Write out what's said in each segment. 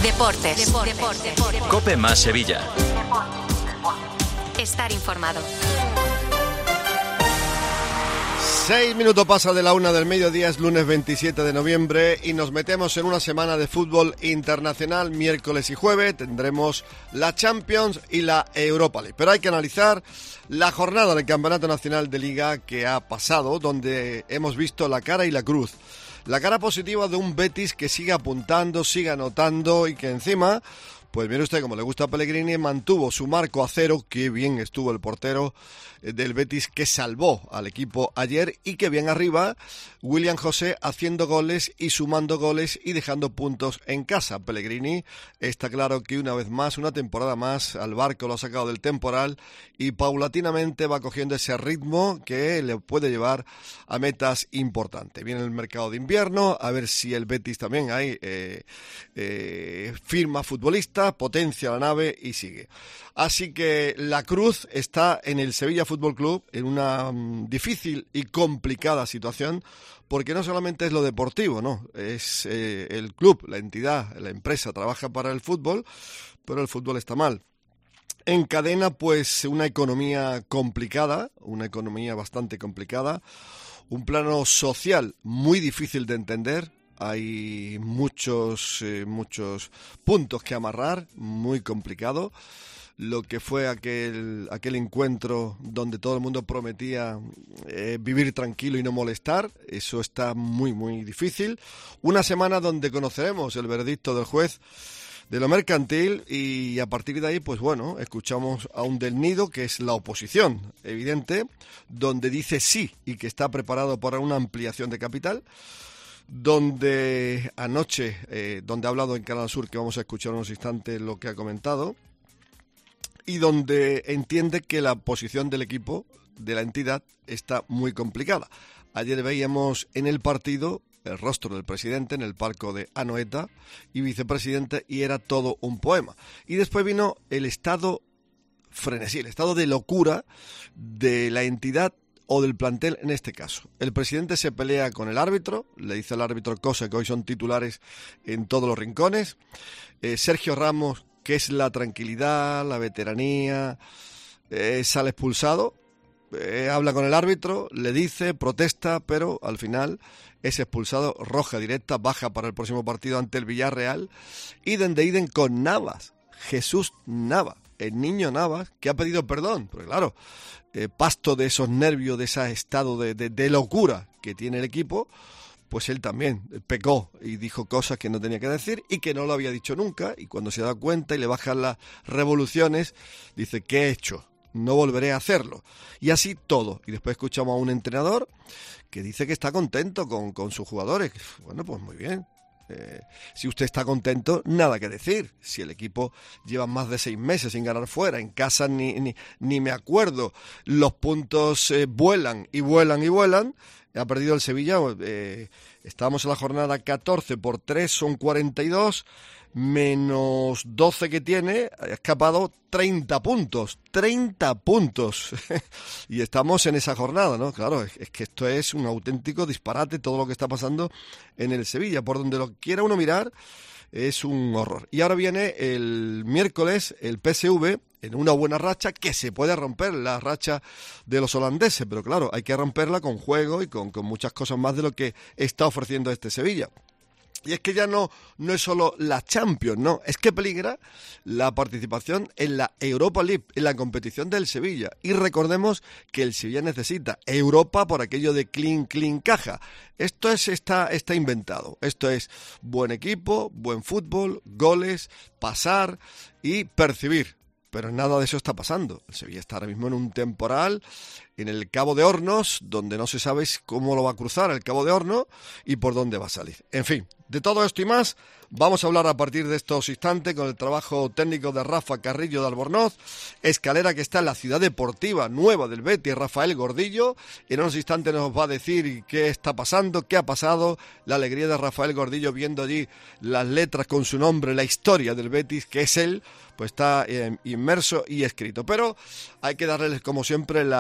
Deportes. COPE más Sevilla. Estar informado. 6 minutos pasa de la 1 del mediodía, es lunes 27 de noviembre y nos metemos en una semana de fútbol internacional. Miércoles y jueves tendremos la Champions y la Europa League. Pero hay que analizar la jornada del Campeonato Nacional de Liga que ha pasado, donde hemos visto la cara y la cruz. La cara positiva de un Betis que sigue apuntando, sigue anotando y que encima, pues mire usted, como le gusta a Pellegrini, mantuvo su marco a cero. Qué bien estuvo el portero del Betis que salvó al equipo ayer, y que bien arriba William José haciendo goles y sumando goles y dejando puntos en casa. Pellegrini está claro que una vez más, una temporada más, al barco lo ha sacado del temporal y paulatinamente va cogiendo ese ritmo que le puede llevar a metas importantes. Viene el mercado de invierno, a ver si el Betis también ahí firma futbolistas, potencia la nave y sigue. Así que la cruz está en el Sevilla Fútbol Club, en una difícil y complicada situación, porque no solamente es lo deportivo, no, es el club, la entidad, la empresa trabaja para el fútbol, pero el fútbol está mal. Encadena pues una economía complicada, una economía bastante complicada, un plano social muy difícil de entender. Hay muchos puntos que amarrar, muy complicado. Lo que fue aquel encuentro donde todo el mundo prometía vivir tranquilo y no molestar, eso está muy, muy difícil. Una semana donde conoceremos el veredicto del juez de lo mercantil y a partir de ahí, pues bueno, escuchamos a un Del Nido, que es la oposición evidente, donde dice sí y que está preparado para una ampliación de capital. Donde anoche, donde ha hablado en Canal Sur, que vamos a escuchar en unos instantes lo que ha comentado, y donde entiende que la posición del equipo, de la entidad, está muy complicada. Ayer veíamos en el partido el rostro del presidente en el palco de Anoeta y vicepresidente, y era todo un poema. Y después vino el estado frenesí, el estado de locura de la entidad o del plantel en este caso. El presidente se pelea con el árbitro, le dice al árbitro cosas que hoy son titulares en todos los rincones. Sergio Ramos, que es la tranquilidad, la veteranía, sale expulsado, habla con el árbitro, le dice, protesta, pero al final es expulsado, roja directa, baja para el próximo partido ante el Villarreal. Iden de Iden con Navas, Jesús Navas, el niño Navas, que ha pedido perdón, porque claro, pasto de esos nervios, de ese estado de locura que tiene el equipo, pues él también pecó y dijo cosas que no tenía que decir y que no lo había dicho nunca, y cuando se da cuenta y le bajan las revoluciones, dice, ¿qué he hecho? No volveré a hacerlo. Y así todo. Y después escuchamos a un entrenador que dice que está contento con sus jugadores. Bueno, pues muy bien. Si usted está contento, nada que decir. Si el equipo lleva más de 6 meses sin ganar fuera, en casa ni me acuerdo, los puntos vuelan y vuelan y vuelan. Ha perdido el Sevilla, estábamos en la jornada 14 por 3, son 42, menos 12 que tiene, ha escapado 30 puntos, 30 puntos. Y estamos en esa jornada, ¿no? Claro, es que esto es un auténtico disparate, todo lo que está pasando en el Sevilla. Por donde lo quiera uno mirar, es un horror. Y ahora viene el miércoles el PSV en una buena racha, que se puede romper la racha de los holandeses, pero claro, hay que romperla con juego y con muchas cosas más de lo que está ofreciendo este Sevilla. Y es que ya no es solo la Champions, no, es que peligra la participación en la Europa League, en la competición del Sevilla. Y recordemos que el Sevilla necesita Europa por aquello de clean caja. Esto está inventado. Esto es buen equipo, buen fútbol, goles, pasar y percibir. Pero nada de eso está pasando. El Sevilla está ahora mismo en un temporal en el Cabo de Hornos, donde no se sabe cómo lo va a cruzar el Cabo de Hornos y por dónde va a salir. En fin, de todo esto y más vamos a hablar a partir de estos instantes con el trabajo técnico de Rafa Carrillo de Albornoz, escalera que está en la ciudad deportiva nueva del Betis, Rafael Gordillo. En unos instantes nos va a decir qué está pasando, qué ha pasado, la alegría de Rafael Gordillo viendo allí las letras con su nombre, la historia del Betis, que es él, pues está inmerso y escrito. Pero hay que darles, como siempre, la bienvenida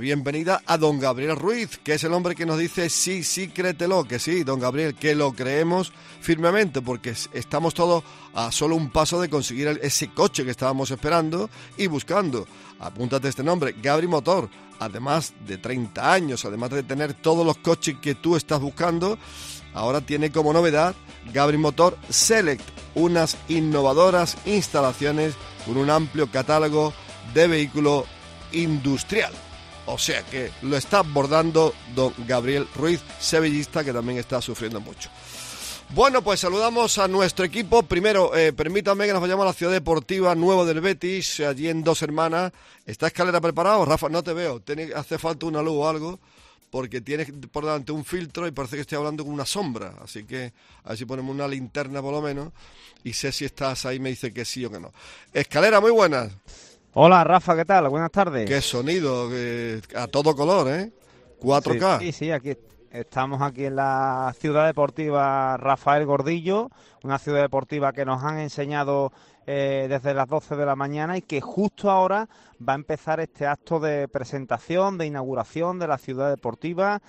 bienvenida a don Gabriel Ruiz, que es el hombre que nos dice sí, sí, créetelo, que sí, don Gabriel, que lo creemos firmemente, porque estamos todos a solo un paso de conseguir ese coche que estábamos esperando y buscando. Apúntate este nombre, Gabri Motor, además de 30 años, además de tener todos los coches que tú estás buscando, ahora tiene como novedad Gabri Motor Select, unas innovadoras instalaciones con un amplio catálogo de vehículo industrial. O sea que lo está abordando don Gabriel Ruiz, sevillista, que también está sufriendo mucho. Bueno, pues saludamos a nuestro equipo. Primero, permítanme que nos vayamos a la Ciudad Deportiva Nuevo del Betis, allí en Dos Hermanas. ¿Está Escalera preparado? Rafa, no te veo. Hace falta una luz o algo, porque tienes por delante un filtro y parece que estoy hablando con una sombra. Así que a ver si ponemos una linterna por lo menos y sé si estás ahí, me dice que sí o que no. Escalera, muy buenas. Hola, Rafa, ¿qué tal? Buenas tardes. Qué sonido, a todo color, ¿eh? 4K. Sí, aquí estamos aquí en la Ciudad Deportiva Rafael Gordillo, una ciudad deportiva que nos han enseñado desde las 12 de la mañana y que justo ahora va a empezar este acto de presentación, de inauguración de la ciudad deportiva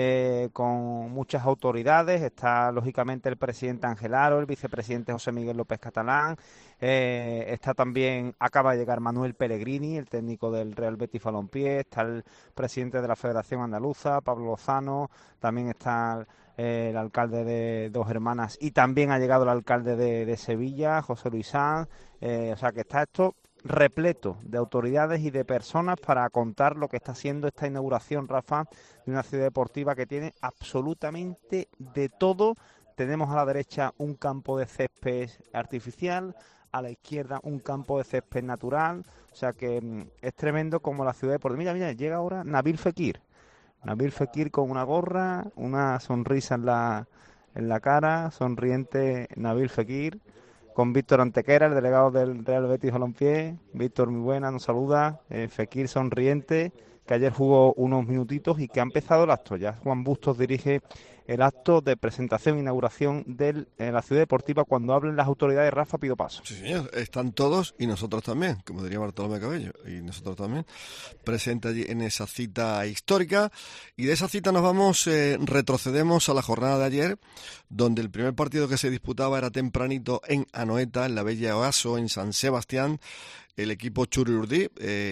con muchas autoridades. Está lógicamente el presidente Ángel Aro, el vicepresidente José Miguel López Catalán, está también, acaba de llegar Manuel Pellegrini, el técnico del Real Betis Balompié, está el presidente de la Federación Andaluza, Pablo Lozano, también está el alcalde de Dos Hermanas y también ha llegado el alcalde de Sevilla, José Luis Sanz, o sea que está esto repleto de autoridades y de personas para contar lo que está haciendo esta inauguración, Rafa, de una ciudad deportiva que tiene absolutamente de todo. Tenemos a la derecha un campo de césped artificial, a la izquierda un campo de césped natural, o sea que es tremendo como la ciudad deportiva. Mira, llega ahora Nabil Fekir con una gorra, una sonrisa en la cara, sonriente Nabil Fekir, con Víctor Antequera, el delegado del Real Betis Balompié. Víctor, muy buena, nos saluda. Fekir sonriente, que ayer jugó unos minutitos y que ha empezado el acto. Ya Juan Bustos dirige el acto de presentación e inauguración de la ciudad deportiva. Cuando hablen las autoridades, Rafa, pido paso. Sí, señor, están todos y nosotros también, como diría Bartolomé Cabello, y nosotros también, presentes allí en esa cita histórica. Y de esa cita nos vamos, retrocedemos a la jornada de ayer, donde el primer partido que se disputaba era tempranito en Anoeta, en la Bella Oaso, en San Sebastián. El equipo Chururdí,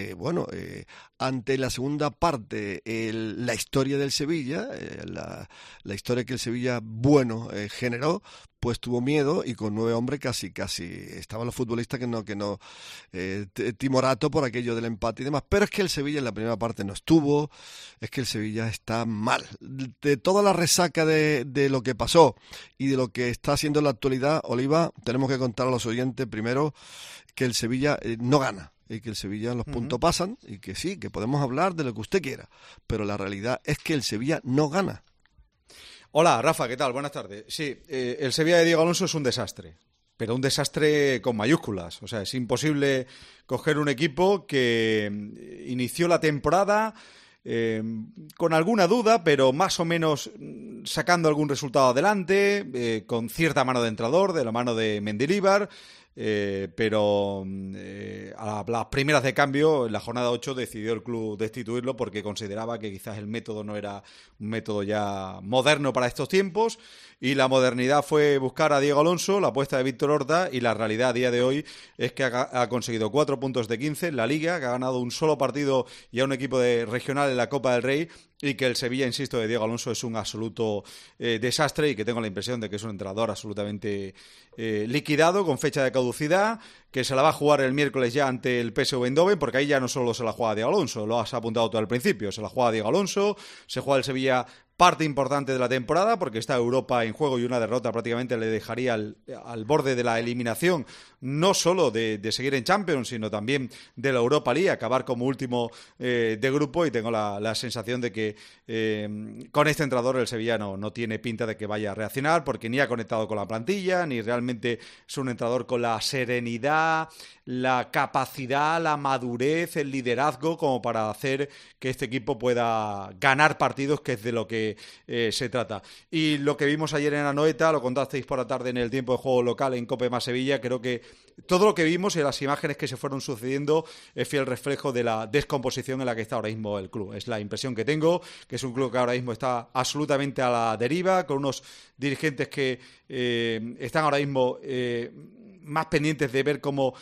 ante la segunda parte, la historia del Sevilla, la historia que el Sevilla generó, pues tuvo miedo y con 9 hombres casi estaban los futbolistas que no timorato por aquello del empate y demás. Pero es que el Sevilla en la primera parte no estuvo, es que el Sevilla está mal. De toda la resaca de lo que pasó y de lo que está haciendo en la actualidad, Oliva, tenemos que contar a los oyentes primero que el Sevilla no gana y que el Sevilla los puntos pasan y que sí, que podemos hablar de lo que usted quiera, pero la realidad es que el Sevilla no gana. Hola, Rafa, ¿qué tal? Buenas tardes. Sí, el Sevilla de Diego Alonso es un desastre, pero un desastre con mayúsculas. O sea, es imposible coger un equipo que inició la temporada con alguna duda, pero más o menos sacando algún resultado adelante, con cierta mano de entrenador, de la mano de Mendilibar, pero a las primeras de cambio, en la jornada 8, decidió el club destituirlo porque consideraba que quizás el método no era un método ya moderno para estos tiempos, y la modernidad fue buscar a Diego Alonso, la apuesta de Víctor Horta, y la realidad a día de hoy es que ha conseguido 4 puntos de 15 en la Liga, que ha ganado un solo partido y a un equipo regional en la Copa del Rey, y que el Sevilla, insisto, de Diego Alonso es un absoluto desastre, y que tengo la impresión de que es un entrenador absolutamente liquidado, con fecha de caducidad, que se la va a jugar el miércoles ya ante el PSV Eindhoven, porque ahí ya no solo se la juega Diego Alonso, lo has apuntado tú al principio, se la juega Diego Alonso, se juega el Sevilla parte importante de la temporada, porque está Europa en juego y una derrota prácticamente le dejaría al borde de la eliminación, no solo de seguir en Champions, sino también de la Europa League, acabar como último de grupo, y tengo la sensación de que con este entrenador el Sevilla no tiene pinta de que vaya a reaccionar, porque ni ha conectado con la plantilla, ni realmente es un entrenador con la serenidad, la capacidad, la madurez, el liderazgo como para hacer que este equipo pueda ganar partidos, que es de lo que que se trata. Y lo que vimos ayer en Anoeta, lo contasteis por la tarde en el tiempo de juego local en Cope más Sevilla, creo que todo lo que vimos y las imágenes que se fueron sucediendo es fiel reflejo de la descomposición en la que está ahora mismo el club. Es la impresión que tengo, que es un club que ahora mismo está absolutamente a la deriva, con unos dirigentes que están ahora mismo más pendientes de ver cómo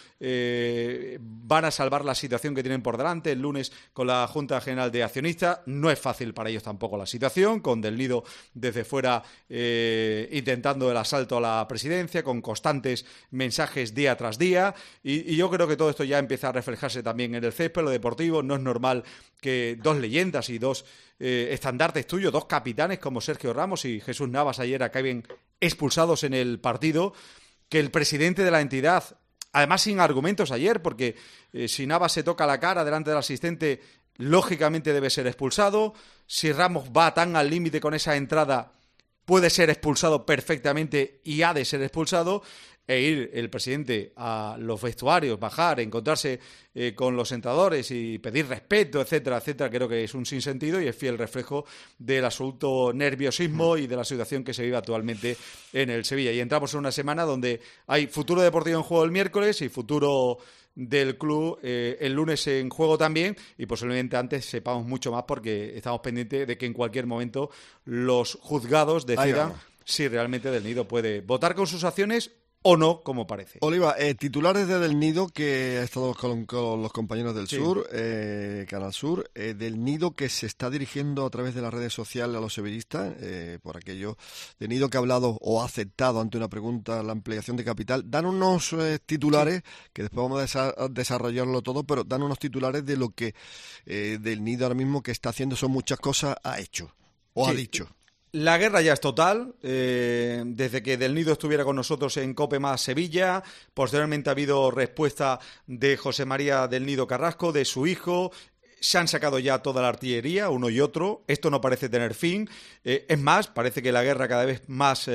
van a salvar la situación que tienen por delante el lunes con la Junta General de Accionistas. No es fácil para ellos tampoco la situación, con Del Nido desde fuera intentando el asalto a la presidencia, con constantes mensajes día tras día, y yo creo que todo esto ya empieza a reflejarse también en el césped, lo deportivo. No es normal que dos leyendas y dos estandartes tuyos, dos capitanes como Sergio Ramos y Jesús Navas ayer acaben expulsados en el partido, que el presidente de la entidad, además sin argumentos ayer, porque si Navas se toca la cara delante del asistente, lógicamente debe ser expulsado. Si Ramos va tan al límite con esa entrada, puede ser expulsado perfectamente y ha de ser expulsado. E ir el presidente a los vestuarios, bajar, encontrarse con los entrenadores y pedir respeto, etcétera, etcétera, creo que es un sinsentido y es fiel reflejo del absoluto nerviosismo y de la situación que se vive actualmente en el Sevilla. Y entramos en una semana donde hay futuro deportivo en juego el miércoles y futuro del club el lunes en juego también, y posiblemente antes sepamos mucho más porque estamos pendientes de que en cualquier momento los juzgados decidan si realmente Del Nido puede votar con sus acciones o no, como parece. Oliva, titulares de Del Nido, que ha estado con los compañeros del Sur, Canal Sur, Del Nido que se está dirigiendo a través de las redes sociales a los sevillistas, por aquello Del Nido que ha hablado o ha aceptado ante una pregunta la ampliación de capital. Dan unos titulares, que después vamos a desarrollarlo todo, pero dan unos titulares de lo que Del Nido ahora mismo que está haciendo son muchas cosas, ha hecho o ha dicho. La guerra ya es total, desde que Del Nido estuviera con nosotros en Cope más Sevilla. Posteriormente ha habido respuesta de José María Del Nido Carrasco, de su hijo. Se han sacado ya toda la artillería, uno y otro. Esto no parece tener fin. Es más, parece que la guerra cada vez más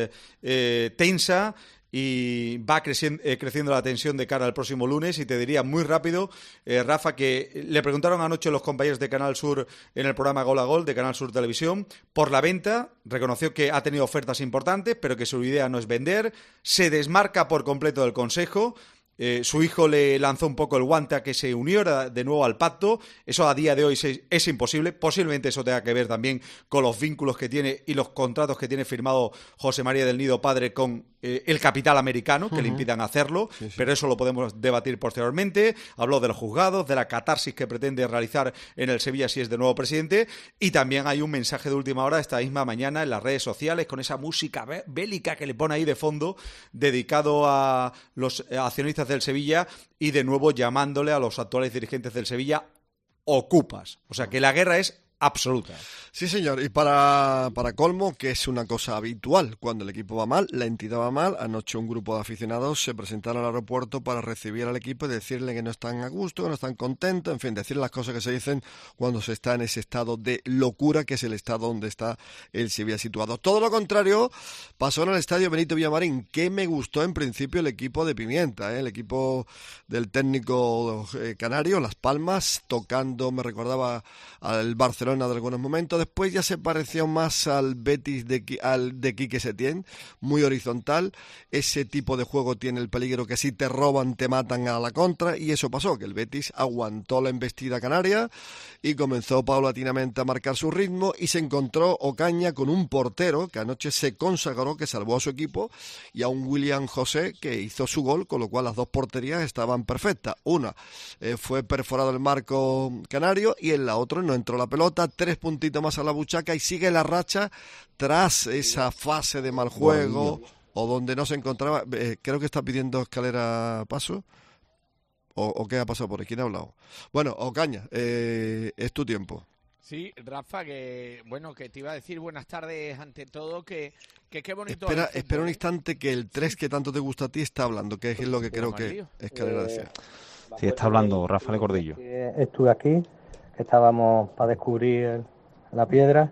tensa, y va creciendo la tensión de cara al próximo lunes. Y te diría muy rápido, Rafa, que le preguntaron anoche los compañeros de Canal Sur en el programa Gol a Gol de Canal Sur Televisión por la venta. Reconoció que ha tenido ofertas importantes, pero que su idea no es vender. Se desmarca por completo del consejo. Su hijo le lanzó un poco el guante a que se uniera de nuevo al pacto. Eso a día de hoy es imposible. Posiblemente eso tenga que ver también con los vínculos que tiene y los contratos que tiene firmado José María Del Nido padre con el capital americano, que le impidan hacerlo, pero eso lo podemos debatir posteriormente. Habló de los juzgados, de la catarsis que pretende realizar en el Sevilla si es de nuevo presidente, y también hay un mensaje de última hora esta misma mañana en las redes sociales con esa música bélica que le pone ahí de fondo, dedicado a los accionistas del Sevilla y de nuevo llamándole a los actuales dirigentes del Sevilla ocupas. O sea que la guerra es absoluta. Sí, señor. Y para colmo, que es una cosa habitual, cuando el equipo va mal, la entidad va mal, anoche un grupo de aficionados se presentaron al aeropuerto para recibir al equipo y decirle que no están a gusto, que no están contentos, en fin, decir las cosas que se dicen cuando se está en ese estado de locura, que es el estado donde está el Sevilla situado. Todo lo contrario pasó en el estadio Benito Villamarín, que me gustó en principio el equipo de Pimienta, el equipo del técnico canario, Las Palmas, tocando, me recordaba al Barcelona de algunos momentos. Después ya se parecía más al Betis de Quique Setién, muy horizontal. Ese tipo de juego tiene el peligro que si te roban te matan a la contra, y eso pasó, que el Betis aguantó la embestida canaria y comenzó paulatinamente a marcar su ritmo, y se encontró Ocaña con un portero que anoche se consagró, que salvó a su equipo, y a un William José que hizo su gol, con lo cual las dos porterías estaban perfectas. Una fue perforado el marco canario y en la otra no entró la pelota. 3 puntitos más a la buchaca y sigue la racha tras esa fase de mal juego o donde no se encontraba. Creo que está pidiendo Escalera paso. ¿O qué ha pasado por ahí? ¿Quién ha hablado? Bueno, Ocaña, es tu tiempo. Sí, Rafa, que te iba a decir buenas tardes ante todo, que qué bonito. Espera un instante, que el 3 que tanto te gusta a ti está hablando, que es lo que creo que Escalera decía. Sí, está hablando Rafael Gordillo. Estuve aquí, estábamos para descubrir la piedra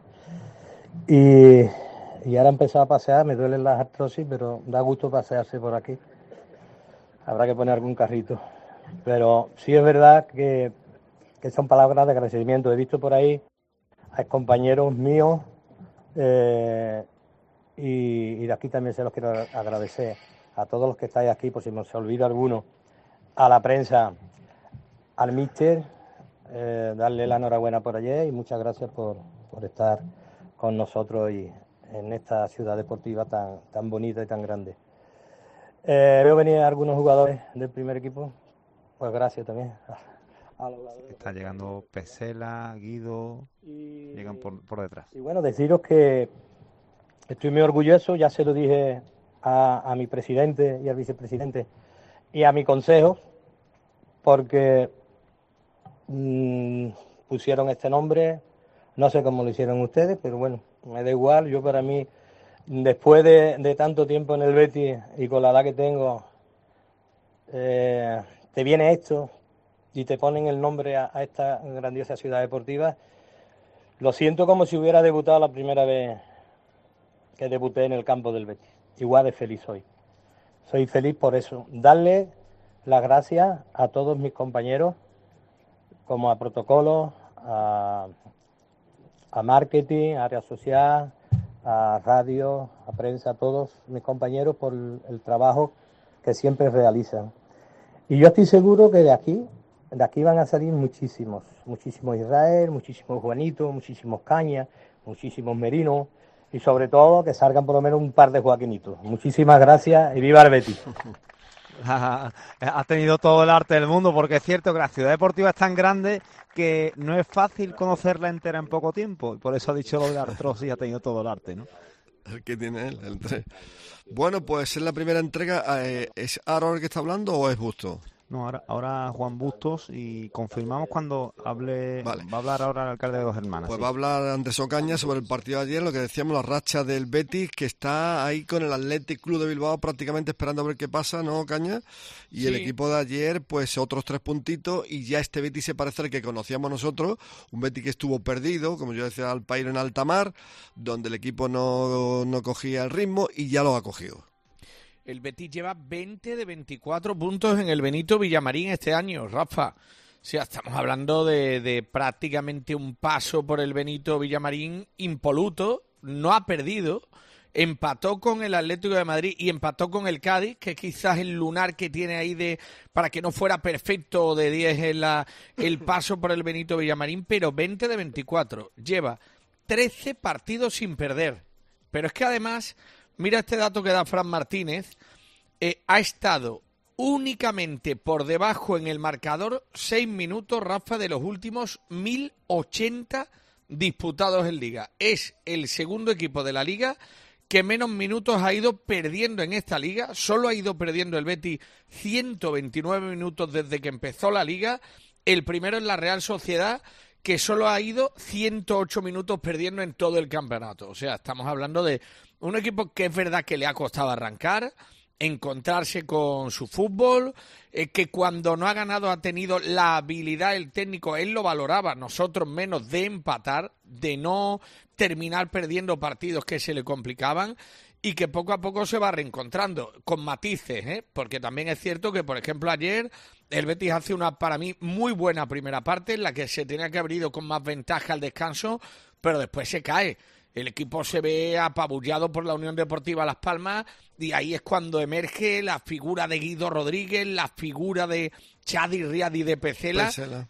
y ahora he empezado a pasear. Me duelen las artrosis, pero da gusto pasearse por aquí. Habrá que poner algún carrito, pero sí es verdad que son palabras de agradecimiento. He visto por ahí a compañeros míos Y de aquí también se los quiero agradecer a todos los que estáis aquí, por si me se olvida alguno, a la prensa, al míster, darle la enhorabuena por ayer y muchas gracias por estar con nosotros y en esta ciudad deportiva tan bonita y tan grande. Veo venir algunos jugadores del primer equipo, pues gracias también. Está llegando Pesela, Guido, llegan por detrás. Y bueno, deciros que estoy muy orgulloso, ya se lo dije a mi presidente y al vicepresidente y a mi consejo, porque pusieron este nombre, no sé cómo lo hicieron ustedes, pero bueno, me da igual. Yo, para mí, después de tanto tiempo en el Betis y con la edad que tengo, te viene esto y te ponen el nombre a esta grandiosa ciudad deportiva. Lo siento como si hubiera debutado la primera vez que debuté en el campo del Betis. Igual de feliz soy. Soy feliz por eso. Darle las gracias a todos mis compañeros, como a protocolo, a marketing, a área social, a radio, a prensa, a todos mis compañeros por el trabajo que siempre realizan. Y yo estoy seguro que de aquí van a salir muchísimos Israel, muchísimos Juanitos, muchísimos Cañas, muchísimos Merinos, y sobre todo que salgan por lo menos un par de Joaquinitos. Muchísimas gracias y viva el Betis. Ha tenido todo el arte del mundo, porque es cierto que la ciudad deportiva es tan grande que no es fácil conocerla entera en poco tiempo, y por eso ha dicho lo de artrosis, ha tenido todo el arte, ¿no? El que tiene él. Bueno, pues es la primera entrega. ¿Es Aaron el que está hablando o es Busto? No, ahora Juan Bustos, y confirmamos cuando hable. Vale. Va a hablar ahora el alcalde de Dos Hermanas. Pues sí. Va a hablar Andrés Ocaña sobre el partido de ayer, lo que decíamos, la racha del Betis, que está ahí con el Athletic Club de Bilbao prácticamente esperando a ver qué pasa, ¿no, Ocaña? Y sí. El equipo de ayer, pues otros 3 puntitos, y ya este Betis se parece al que conocíamos nosotros, un Betis que estuvo perdido, como yo decía, al Pairo en alta mar, donde el equipo no cogía el ritmo, y ya lo ha cogido. El Betis lleva 20 de 24 puntos en el Benito Villamarín este año, Rafa. O sea, estamos hablando de prácticamente un paso por el Benito Villamarín impoluto. No ha perdido. Empató con el Atlético de Madrid y empató con el Cádiz, que quizás el lunar que tiene ahí para que no fuera perfecto de 10 el paso por el Benito Villamarín, pero 20 de 24. Lleva 13 partidos sin perder. Pero es que además, mira este dato que da Fran Martínez, ha estado únicamente por debajo en el marcador 6 minutos, Rafa, de los últimos 1080 disputados en Liga. Es el segundo equipo de la Liga que menos minutos ha ido perdiendo en esta Liga. Solo ha ido perdiendo el Betis 129 minutos desde que empezó la Liga. El primero es la Real Sociedad, que solo ha ido 108 minutos perdiendo en todo el campeonato. O sea, estamos hablando de un equipo que es verdad que le ha costado arrancar, encontrarse con su fútbol, que cuando no ha ganado ha tenido la habilidad, el técnico, él lo valoraba, nosotros menos, de empatar, de no terminar perdiendo partidos que se le complicaban, y que poco a poco se va reencontrando, con matices, porque también es cierto que, por ejemplo, ayer el Betis hace una, para mí, muy buena primera parte, en la que se tenía que haber ido con más ventaja al descanso, pero después se cae. El equipo se ve apabullado por la Unión Deportiva Las Palmas, y ahí es cuando emerge la figura de Guido Rodríguez, la figura de Chadi Riadi de Pesela.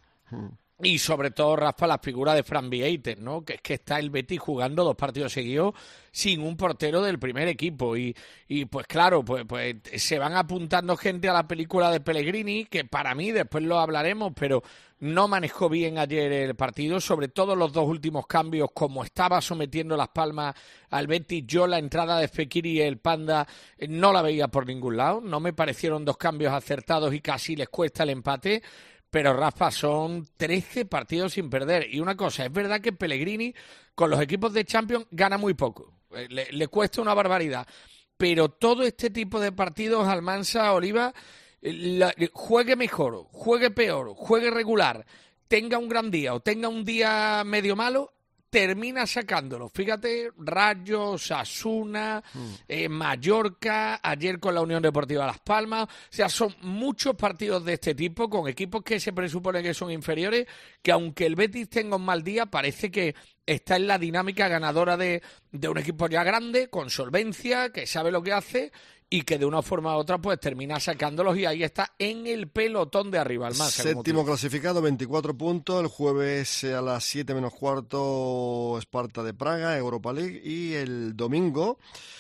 Y sobre todo, Rafa, la figura de Fran Vieites, ¿no? Que es que está el Betis jugando 2 partidos seguidos sin un portero del primer equipo. Y pues claro, pues se van apuntando gente a la película de Pellegrini, que para mí, después lo hablaremos, pero no manejó bien ayer el partido, sobre todo los 2 últimos cambios, como estaba sometiendo Las Palmas al Betis. Yo la entrada de Fekir y el Panda no la veía por ningún lado, no me parecieron 2 cambios acertados y casi les cuesta el empate. Pero, Rafa, son 13 partidos sin perder. Y una cosa, es verdad que Pellegrini con los equipos de Champions gana muy poco. Le cuesta una barbaridad. Pero todo este tipo de partidos, Almansa, Oliva, juegue mejor, juegue peor, juegue regular, tenga un gran día o tenga un día medio malo, termina sacándolo. Fíjate, Rayo, Osasuna, Mallorca, ayer con la Unión Deportiva Las Palmas. O sea, son muchos partidos de este tipo con equipos que se presupone que son inferiores, que aunque el Betis tenga un mal día, parece que está en la dinámica ganadora de un equipo ya grande, con solvencia, que sabe lo que hace y que de una forma u otra pues termina sacándolos, y ahí está en el pelotón de arriba. Almansa, séptimo clasificado, 24 puntos. El jueves a las 7 menos cuarto, Sparta de Praga, Europa League. Y el domingo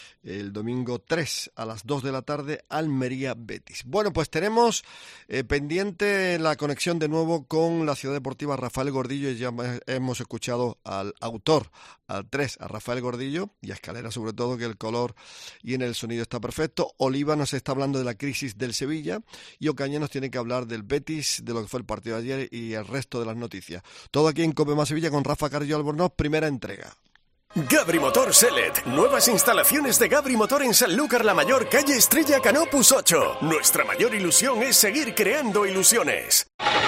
3 a las 2 de la tarde, Almería Betis. Bueno, pues tenemos pendiente la conexión de nuevo con la Ciudad Deportiva Rafael Gordillo. Ya hemos escuchado al autor, al 3, a Rafael Gordillo, y a Escalera sobre todo, que el color y en el sonido está perfecto. Oliva nos está hablando de la crisis del Sevilla, y Ocaña nos tiene que hablar del Betis, de lo que fue el partido de ayer y el resto de las noticias. Todo aquí en Cope Más Sevilla con Rafa Carrillo Albornoz, primera entrega. Gabri Motor Selet. Nuevas instalaciones de Gabri Motor en Sanlúcar la Mayor, calle Estrella Canopus 8. Nuestra mayor ilusión es seguir creando ilusiones.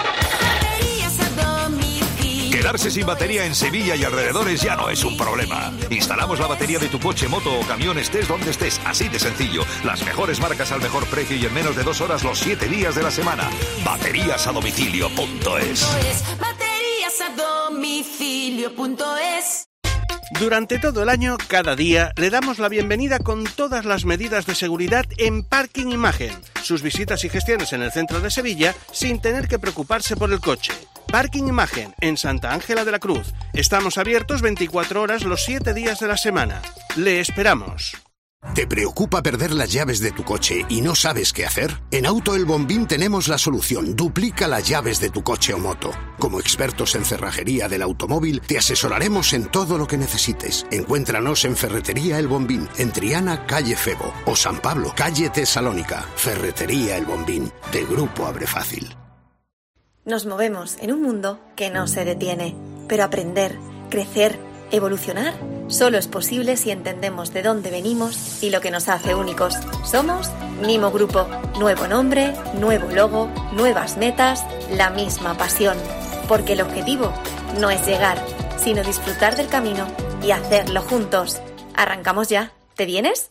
Quedarse sin batería en Sevilla y alrededores ya no es un problema. Instalamos la batería de tu coche, moto o camión, estés donde estés, así de sencillo. Las mejores marcas al mejor precio y en menos de 2 horas los 7 días de la semana. Bateriasadomicilio.es. Bateriasadomicilio.es. Durante todo el año, cada día, le damos la bienvenida con todas las medidas de seguridad en Parking Imagen. Sus visitas y gestiones en el centro de Sevilla sin tener que preocuparse por el coche. Parking Imagen, en Santa Ángela de la Cruz. Estamos abiertos 24 horas los 7 días de la semana. Le esperamos. ¿Te preocupa perder las llaves de tu coche y no sabes qué hacer? En Auto El Bombín tenemos la solución. Duplica las llaves de tu coche o moto. Como expertos en cerrajería del automóvil, te asesoraremos en todo lo que necesites. Encuéntranos en Ferretería El Bombín, en Triana, calle Febo, o San Pablo, calle Tesalónica. Ferretería El Bombín, de Grupo Abre Fácil. Nos movemos en un mundo que no se detiene, pero aprender, crecer, evolucionar solo es posible si entendemos de dónde venimos y lo que nos hace únicos. Somos Mimo Grupo. Nuevo nombre, nuevo logo, nuevas metas, la misma pasión. Porque el objetivo no es llegar, sino disfrutar del camino y hacerlo juntos. ¿Arrancamos ya? ¿Te vienes?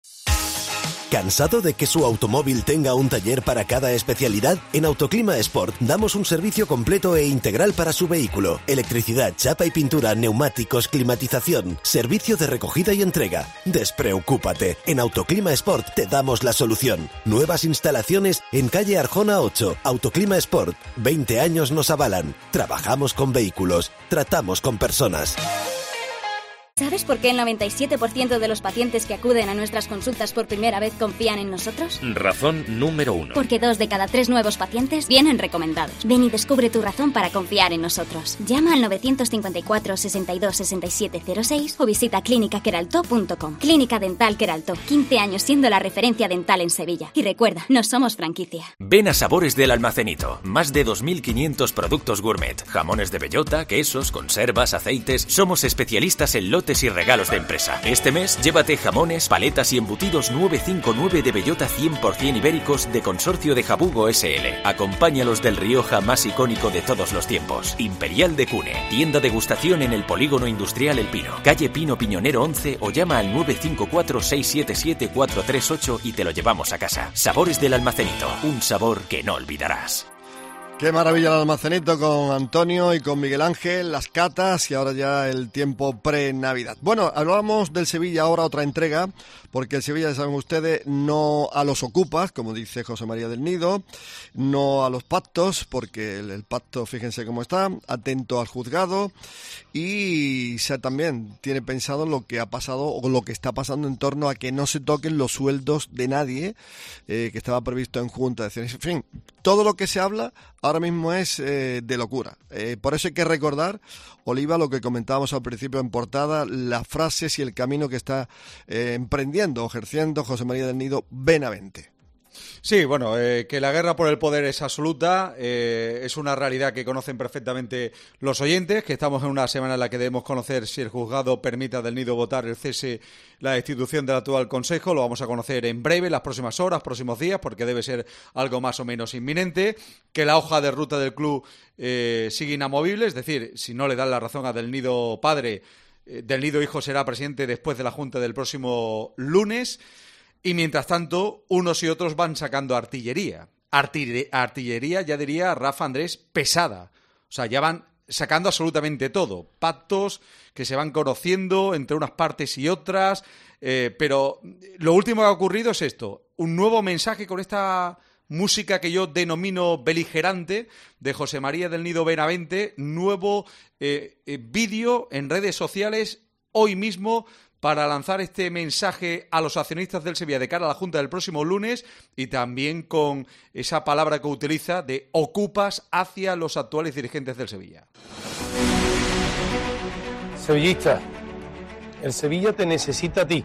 ¿Cansado de que su automóvil tenga un taller para cada especialidad? En Autoclima Sport damos un servicio completo e integral para su vehículo. Electricidad, chapa y pintura, neumáticos, climatización, servicio de recogida y entrega. Despreocúpate, en Autoclima Sport te damos la solución. Nuevas instalaciones en calle Arjona 8. Autoclima Sport, 20 años nos avalan. Trabajamos con vehículos, tratamos con personas. ¿Sabes por qué el 97% de los pacientes que acuden a nuestras consultas por primera vez confían en nosotros? Razón número 1. Porque 2 de cada 3 nuevos pacientes vienen recomendados. Ven y descubre tu razón para confiar en nosotros. Llama al 954 62 67 06 o visita clinicaqueraltó.com. Clínica Dental Queraltó, 15 años siendo la referencia dental en Sevilla. Y recuerda, no somos franquicia. Ven a Sabores del Almacenito. Más de 2.500 productos gourmet. Jamones de bellota, quesos, conservas, aceites. Somos especialistas en lotes y regalos de empresa. Este mes, llévate jamones, paletas y embutidos 959 de bellota 100% ibéricos de Consorcio de Jabugo SL. Acompáñalos del Rioja más icónico de todos los tiempos. Imperial de Cune. Tienda degustación en el Polígono Industrial El Pino. Calle Pino Piñonero 11 o llama al 954 677 438 y te lo llevamos a casa. Sabores del Almacenito. Un sabor que no olvidarás. Qué maravilla el Almacenito con Antonio y con Miguel Ángel, las catas y ahora ya el tiempo pre-Navidad. Bueno, hablábamos del Sevilla, ahora otra entrega, porque el Sevilla, ya saben ustedes, no a los ocupas, como dice José María del Nido, no a los pactos, porque el pacto, fíjense cómo está, atento al juzgado, y también tiene pensado lo que ha pasado o lo que está pasando en torno a que no se toquen los sueldos de nadie, que estaba previsto en Junta. En fin, todo lo que se habla ahora mismo es de locura. Por eso hay que recordar, Oliva, lo que comentábamos al principio en portada, las frases y el camino que está emprendiendo, ejerciendo José María del Nido Benavente. Sí, bueno, que la guerra por el poder es absoluta, es una realidad que conocen perfectamente los oyentes, que estamos en una semana en la que debemos conocer si el juzgado permite a Del Nido votar el cese, la destitución del actual Consejo. Lo vamos a conocer en breve, las próximas horas, próximos días, porque debe ser algo más o menos inminente. Que la hoja de ruta del club sigue inamovible, es decir, si no le dan la razón a Del Nido padre, Del Nido hijo será presidente después de la Junta del próximo lunes. Y mientras tanto, unos y otros van sacando artillería. Artillería, ya diría Rafa Andrés, pesada. O sea, ya van sacando absolutamente todo. Pactos que se van conociendo entre unas partes y otras. Pero lo último que ha ocurrido es esto. Un nuevo mensaje con esta música que yo denomino beligerante de José María del Nido Benavente. Nuevo vídeo en redes sociales hoy mismo para lanzar este mensaje a los accionistas del Sevilla de cara a la Junta del próximo lunes, y también con esa palabra que utiliza de ocupas hacia los actuales dirigentes del Sevilla. Sevillista, el Sevilla te necesita a ti.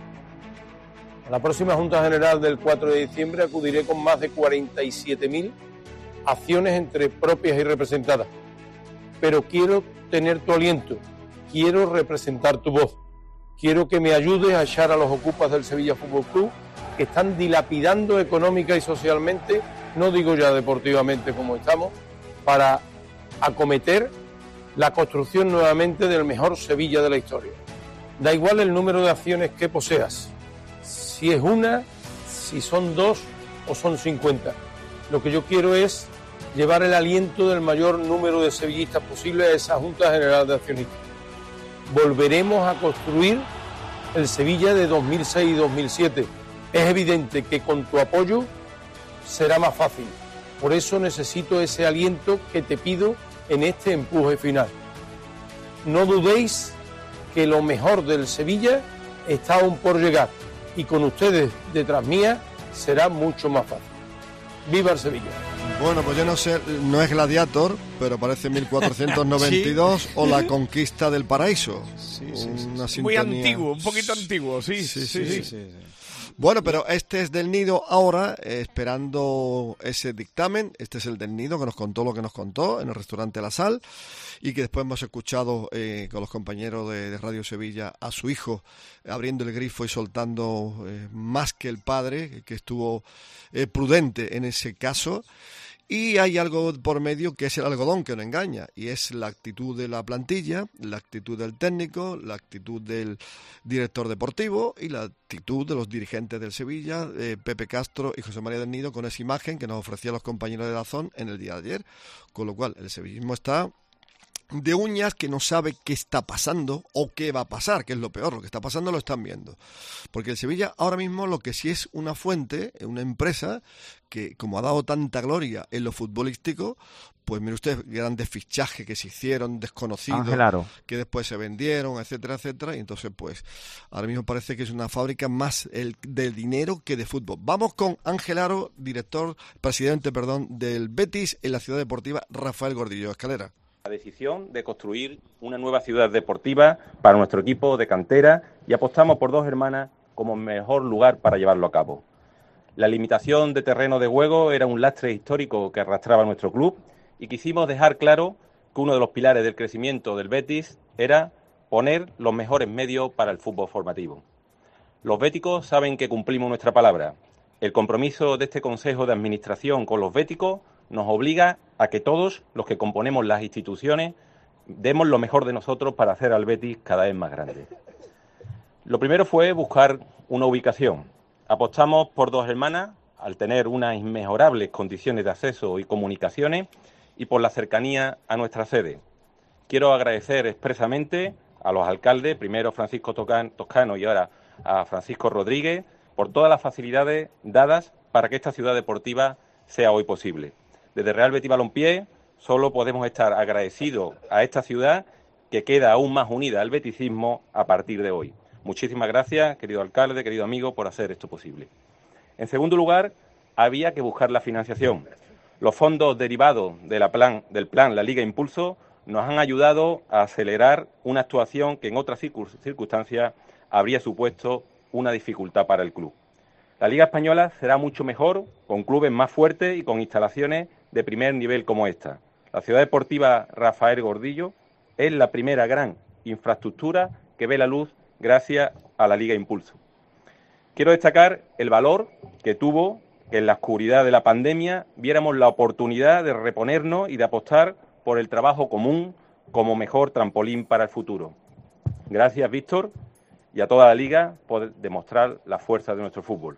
A la próxima Junta General del 4 de diciembre acudiré con más de 47.000 acciones entre propias y representadas. Pero quiero tener tu aliento, quiero representar tu voz. Quiero que me ayudes a echar a los ocupas del Sevilla Fútbol Club, que están dilapidando económica y socialmente, no digo ya deportivamente como estamos, para acometer la construcción nuevamente del mejor Sevilla de la historia. Da igual el número de acciones que poseas, si es una, si son 2 o son 50. Lo que yo quiero es llevar el aliento del mayor número de sevillistas posible a esa Junta General de Accionistas. Volveremos a construir el Sevilla de 2006 y 2007. Es evidente que con tu apoyo será más fácil. Por eso necesito ese aliento que te pido en este empuje final. No dudéis que lo mejor del Sevilla está aún por llegar, y con ustedes detrás mía será mucho más fácil. ¡Viva el Sevilla! Bueno, pues yo no sé, no es Gladiator, pero parece 1492 ¿Sí? O La Conquista del Paraíso. Sí. Muy antiguo, un poquito antiguo, sí. Bueno, pero este es Del Nido ahora, esperando ese dictamen. Este es el Del Nido que nos contó lo que nos contó en el restaurante La Sal, y que después hemos escuchado con los compañeros de Radio Sevilla a su hijo abriendo el grifo y soltando más que el padre, que estuvo prudente en ese caso. Y hay algo por medio que es el algodón que no engaña, y es la actitud de la plantilla, la actitud del técnico, la actitud del director deportivo y la actitud de los dirigentes del Sevilla, Pepe Castro y José María del Nido, con esa imagen que nos ofrecían los compañeros de Dazón en el día de ayer. Con lo cual el sevillismo está de uñas, que no sabe qué está pasando o qué va a pasar, que es lo peor. Lo que está pasando lo están viendo, porque el Sevilla ahora mismo lo que sí es una fuente, una empresa que, como ha dado tanta gloria en lo futbolístico, pues mire usted, grandes fichajes que se hicieron, desconocidos, que después se vendieron, etcétera, etcétera, y entonces pues ahora mismo parece que es una fábrica más de dinero que de fútbol. Vamos con Ángel Aro, presidente del Betis en la Ciudad Deportiva Rafael Gordillo. Escalera. La decisión de construir una nueva ciudad deportiva para nuestro equipo de cantera, y apostamos por Dos Hermanas como mejor lugar para llevarlo a cabo. La limitación de terreno de juego era un lastre histórico que arrastraba nuestro club, y quisimos dejar claro que uno de los pilares del crecimiento del Betis era poner los mejores medios para el fútbol formativo. Los béticos saben que cumplimos nuestra palabra. El compromiso de este Consejo de Administración con los béticos nos obliga a que todos los que componemos las instituciones demos lo mejor de nosotros para hacer al Betis cada vez más grande. Lo primero fue buscar una ubicación. Apostamos por Dos Hermanas al tener unas inmejorables condiciones de acceso y comunicaciones, y por la cercanía a nuestra sede. Quiero agradecer expresamente a los alcaldes, primero Francisco Toscano y ahora a Francisco Rodríguez, por todas las facilidades dadas para que esta ciudad deportiva sea hoy posible. Desde Real Betis Balompié solo podemos estar agradecidos a esta ciudad, que queda aún más unida al beticismo a partir de hoy. Muchísimas gracias, querido alcalde, querido amigo, por hacer esto posible. En segundo lugar, había que buscar la financiación. Los fondos derivados del plan La Liga Impulso nos han ayudado a acelerar una actuación que en otras circunstancias habría supuesto una dificultad para el club. La Liga Española será mucho mejor, con clubes más fuertes y con instalaciones de primer nivel como esta. La Ciudad Deportiva Rafael Gordillo es la primera gran infraestructura que ve la luz gracias a la Liga Impulso. Quiero destacar el valor que tuvo que en la oscuridad de la pandemia viéramos la oportunidad de reponernos y de apostar por el trabajo común como mejor trampolín para el futuro. Gracias, Víctor, y a toda la Liga por demostrar la fuerza de nuestro fútbol.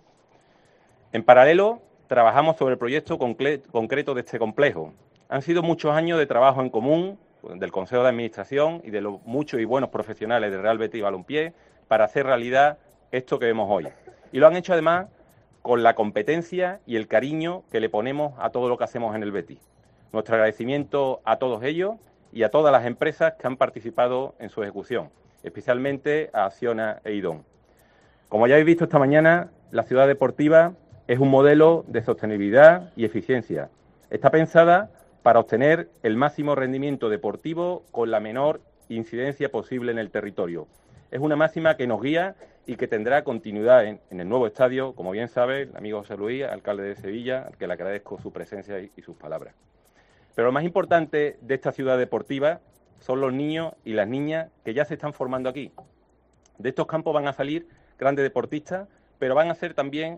En paralelo, trabajamos sobre el proyecto concreto de este complejo. Han sido muchos años de trabajo en común del Consejo de Administración y de los muchos y buenos profesionales de Real Betis Balompié para hacer realidad esto que vemos hoy. Y lo han hecho además con la competencia y el cariño que le ponemos a todo lo que hacemos en el Betis. Nuestro agradecimiento a todos ellos y a todas las empresas que han participado en su ejecución, especialmente a Acciona e Idom. Como ya habéis visto esta mañana, la ciudad deportiva es un modelo de sostenibilidad y eficiencia. Está pensada para obtener el máximo rendimiento deportivo con la menor incidencia posible en el territorio. Es una máxima que nos guía y que tendrá continuidad en el nuevo estadio, como bien sabe el amigo José Luis, alcalde de Sevilla, al que le agradezco su presencia y sus palabras. Pero lo más importante de esta ciudad deportiva son los niños y las niñas que ya se están formando aquí. De estos campos van a salir grandes deportistas, pero va a ser también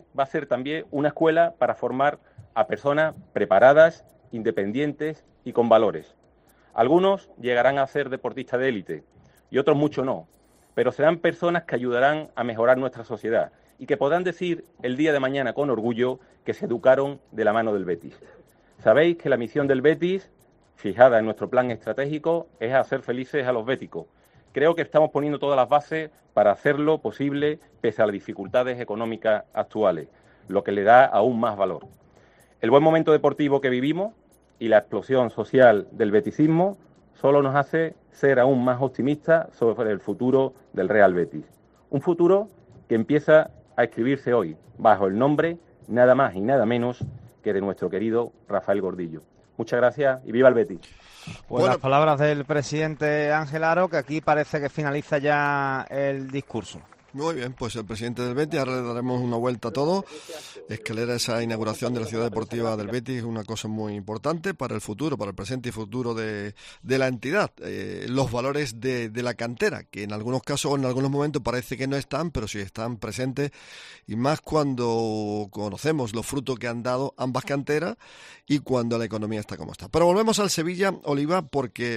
una escuela para formar a personas preparadas, independientes y con valores. Algunos llegarán a ser deportistas de élite y otros mucho no, pero serán personas que ayudarán a mejorar nuestra sociedad y que podrán decir el día de mañana con orgullo que se educaron de la mano del Betis. Sabéis que la misión del Betis, fijada en nuestro plan estratégico, es hacer felices a los béticos. Creo que estamos poniendo todas las bases para hacerlo posible pese a las dificultades económicas actuales, lo que le da aún más valor. El buen momento deportivo que vivimos y la explosión social del beticismo solo nos hace ser aún más optimistas sobre el futuro del Real Betis. Un futuro que empieza a escribirse hoy bajo el nombre nada más y nada menos que de nuestro querido Rafael Gordillo. Muchas gracias y viva el Betis. Pues las palabras del presidente Ángel Aro, que aquí parece que finaliza ya el discurso. Muy bien, pues el presidente del Betis, ahora le daremos una vuelta a todo. Es que leer esa inauguración de la ciudad deportiva del Betis es una cosa muy importante para el futuro, para el presente y futuro de la entidad. Los valores de la cantera, que en algunos casos o en algunos momentos parece que no están, pero sí están presentes, y más cuando conocemos los frutos que han dado ambas canteras y cuando la economía está como está. Pero volvemos al Sevilla, Oliva, porque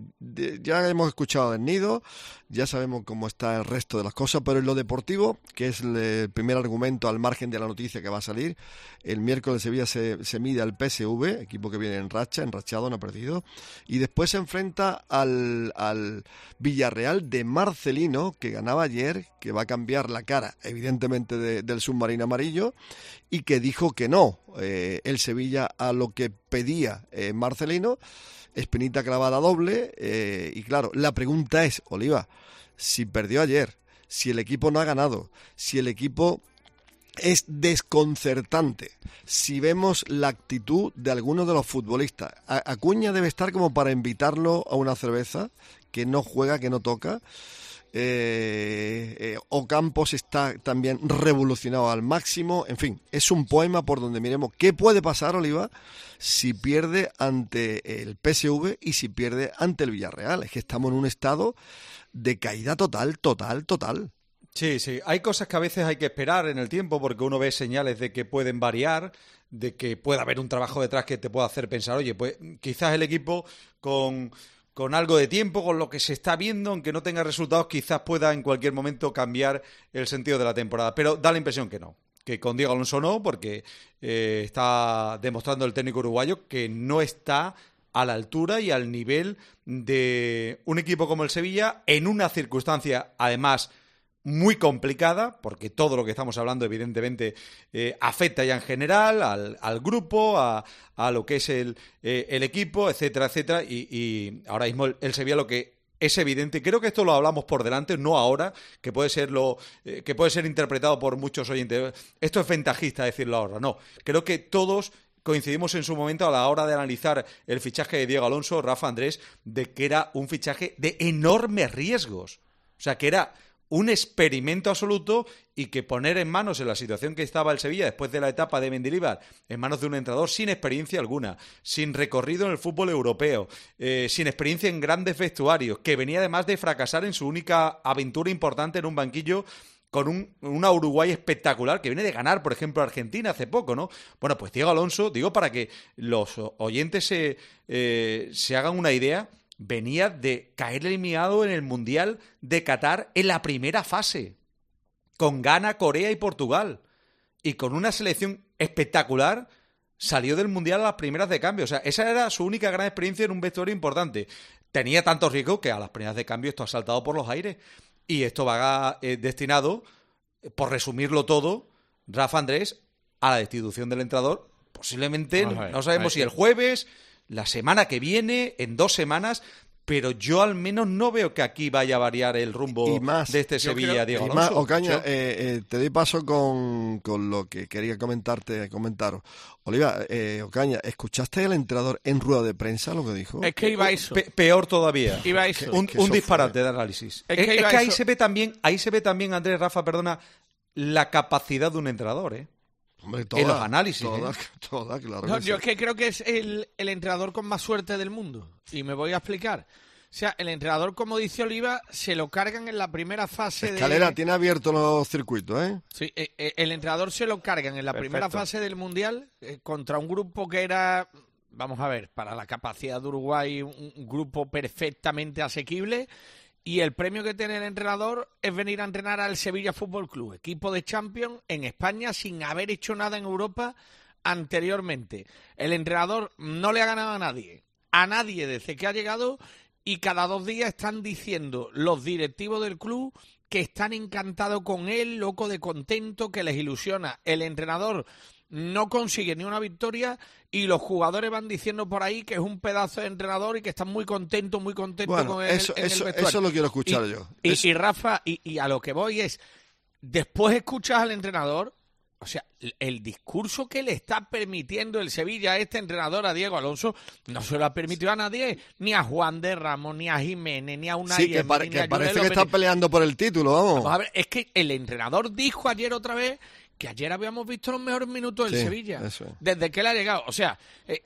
ya hemos escuchado del Nido, ya sabemos cómo está el resto de las cosas, pero en lo deportivo, que es el primer argumento al margen de la noticia que va a salir, el miércoles Sevilla se mide al PSV, equipo que viene enrachado, no ha perdido, y después se enfrenta al Villarreal de Marcelino, que ganaba ayer, que va a cambiar la cara, evidentemente, del submarino amarillo, y que dijo que no, el Sevilla a lo que pedía Marcelino, espinita clavada doble, y claro, la pregunta es, Oliva, si perdió ayer, si el equipo no ha ganado, si el equipo es desconcertante, si vemos la actitud de algunos de los futbolistas, Acuña debe estar como para invitarlo a una cerveza, que no juega, que no toca, Ocampos está también revolucionado al máximo, en fin, es un poema por donde miremos. ¿Qué puede pasar, Oliva, si pierde ante el PSV y si pierde ante el Villarreal? Es que estamos en un estado de caída total. Sí, hay cosas que a veces hay que esperar en el tiempo porque uno ve señales de que pueden variar, de que puede haber un trabajo detrás que te pueda hacer pensar, oye, pues quizás el equipo con algo de tiempo, con lo que se está viendo, aunque no tenga resultados, quizás pueda en cualquier momento cambiar el sentido de la temporada. Pero da la impresión que no, que con Diego Alonso no, porque está demostrando el técnico uruguayo que no está a la altura y al nivel de un equipo como el Sevilla, en una circunstancia, además, muy complicada, porque todo lo que estamos hablando evidentemente afecta ya en general al grupo, a lo que es el equipo, etcétera, etcétera, y ahora mismo el Sevilla lo que es evidente, creo que esto lo hablamos por delante, no ahora, que puede ser interpretado por muchos oyentes, esto es ventajista decirlo ahora, no, creo que todos coincidimos en su momento a la hora de analizar el fichaje de Diego Alonso, Rafa, Andrés, de que era un fichaje de enormes riesgos, o sea, que era un experimento absoluto y que poner en manos, en la situación que estaba el Sevilla después de la etapa de Mendilibar, en manos de un entrenador sin experiencia alguna, sin recorrido en el fútbol europeo, sin experiencia en grandes vestuarios, que venía además de fracasar en su única aventura importante en un banquillo con una Uruguay espectacular que viene de ganar, por ejemplo, a Argentina hace poco, ¿no? Bueno, pues Diego Alonso, digo para que los oyentes se hagan una idea, venía de caer eliminado en el Mundial de Qatar en la primera fase, con Ghana, Corea y Portugal, y con una selección espectacular salió del Mundial a las primeras de cambio. O sea, esa era su única gran experiencia en un vestuario importante. Tenía tanto riesgo que a las primeras de cambio esto ha saltado por los aires. Y esto va destinado, por resumirlo todo, Rafa Andrés, a la destitución del entrenador. Posiblemente, no sabemos si el jueves, la semana que viene, en 2 semanas, pero yo al menos no veo que aquí vaya a variar el rumbo de este Sevilla, Diego Alonso. Y más, Ocaña, te doy paso con lo que quería comentaros. Oliva, Ocaña, ¿escuchaste al entrenador en rueda de prensa lo que dijo? Es que iba eso. Peor todavía. Iba eso. Un disparate de análisis. Es que ahí se ve también, Andrés, Rafa, perdona, la capacidad de un entrenador, ¿eh? Hombre, en los análisis. Toda, claro. No, yo es que creo que es el entrenador con más suerte del mundo. Y me voy a explicar. O sea, el entrenador, como dice Oliva, se lo cargan en la primera fase Escalera tiene abiertos los circuitos, ¿eh? Sí, el entrenador se lo cargan en la primera fase del Mundial contra un grupo que era, vamos a ver, para la capacidad de Uruguay, un grupo perfectamente asequible. Y el premio que tiene el entrenador es venir a entrenar al Sevilla Fútbol Club, equipo de Champions en España sin haber hecho nada en Europa anteriormente. El entrenador no le ha ganado a nadie desde que ha llegado, y cada 2 días están diciendo los directivos del club que están encantados con él, loco de contento, que les ilusiona. El entrenador no consigue ni una victoria y los jugadores van diciendo por ahí que es un pedazo de entrenador y que están muy contentos bueno, con él en el vestuario. Eso lo quiero escuchar yo. Y Rafa, y a lo que voy es, después escuchas al entrenador, o sea, el discurso que le está permitiendo el Sevilla a este entrenador, a Diego Alonso, no se lo ha permitido a nadie, ni a Juan de Ramos, ni a Jiménez, ni a Unai. Sí, que parece que está peleando por el título, vamos. Vamos a ver, es que el entrenador dijo ayer otra vez que ayer habíamos visto los mejores minutos del Sevilla, desde que él ha llegado. O sea,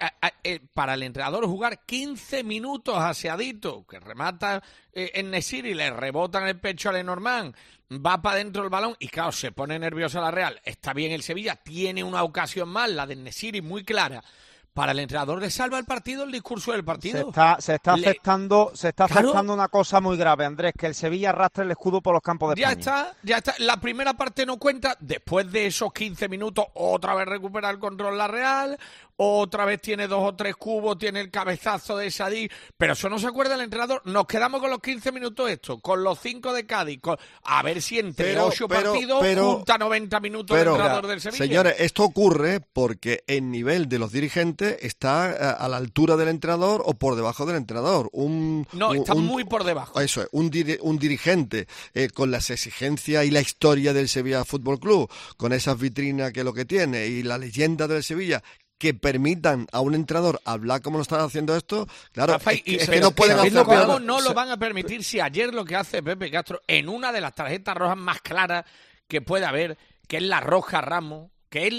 para el entrenador jugar 15 minutos aseadito, que remata en Nesiri, le rebota en el pecho a Lenormand, va para adentro el balón y claro, se pone nerviosa la Real. Está bien el Sevilla, tiene una ocasión más, la de Nesiri, muy clara. Para el entrenador le salva el partido el discurso del partido. Se está afectando una cosa muy grave, Andrés, que el Sevilla arrastra el escudo por los campos de España. Ya está. La primera parte no cuenta. Después de esos 15 minutos, otra vez recupera el control la Real, otra vez tiene 2 o 3 cubos, tiene el cabezazo de Sadí, pero eso no se acuerda el entrenador. Nos quedamos con los 15 minutos con los 5 de Cádiz, a ver si entre 8 partidos junta 90 minutos el entrenador del Sevilla. Señores, esto ocurre porque el nivel de los dirigentes está a la altura del entrenador o por debajo del entrenador. Está muy por debajo. Eso es, un dirigente con las exigencias y la historia del Sevilla Fútbol Club, con esas vitrinas que lo que tiene y la leyenda del Sevilla, que permitan a un entrenador hablar como lo están haciendo esto, claro, Rafa, es que no pueden hacer nada. ¿Cómo no lo van a permitir si ayer lo que hace Pepe Castro, en una de las tarjetas rojas más claras que puede haber, que es la roja a Ramos,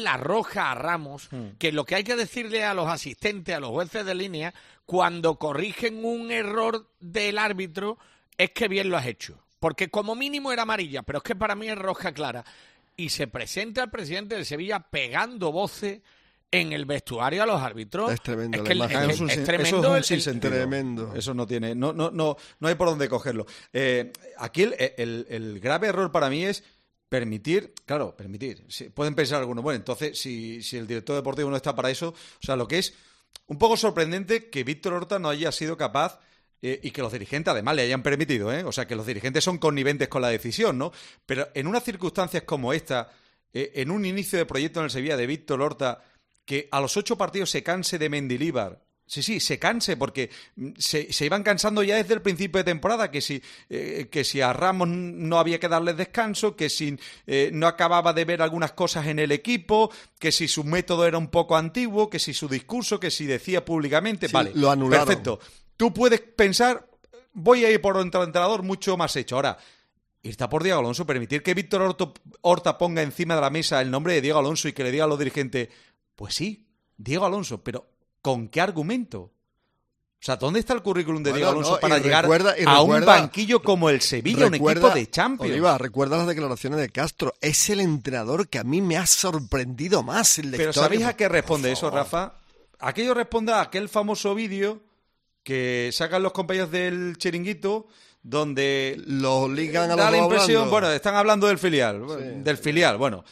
que lo que hay que decirle a los asistentes, a los jueces de línea, cuando corrigen un error del árbitro, es que bien lo has hecho. Porque como mínimo era amarilla, pero es que para mí es roja clara. Y se presenta el presidente del Sevilla pegando voces en el vestuario a los árbitros. Es tremendo. Es tremendo. Tremendo. Eso no tiene, no hay por dónde cogerlo. Aquí el grave error para mí es permitir. Pueden pensar algunos, bueno, entonces si el director deportivo no está para eso, o sea, lo que es un poco sorprendente que Víctor Horta no haya sido capaz y que los dirigentes además le hayan permitido, o sea, que los dirigentes son conniventes con la decisión, ¿no? Pero en unas circunstancias como esta, en un inicio de proyecto en el Sevilla de Víctor Horta, que a los 8 partidos se canse de Mendilibar. Sí, se canse, porque se iban cansando ya desde el principio de temporada, que si a Ramos no había que darle descanso, que si no acababa de ver algunas cosas en el equipo, que si su método era un poco antiguo, que si su discurso, que si decía públicamente, sí, vale, lo anularon. Perfecto. Tú puedes pensar, voy a ir por un entrenador mucho más hecho. Ahora, irte a por Diego Alonso, permitir que Víctor Horta ponga encima de la mesa el nombre de Diego Alonso y que le diga a los dirigentes, pues sí, Diego Alonso, pero ¿con qué argumento? O sea, ¿dónde está el currículum de Diego Alonso para llegar a un banquillo como el Sevilla, un equipo de Champions? Oliva, recuerda las declaraciones de Castro. Es el entrenador que a mí me ha sorprendido más. Pero ¿sabéis a qué responde eso, Rafa? Aquello responde a aquel famoso vídeo que sacan los compañeros del Chiringuito, donde los ligan a los da la impresión, hablando. Bueno, están hablando del filial, bueno.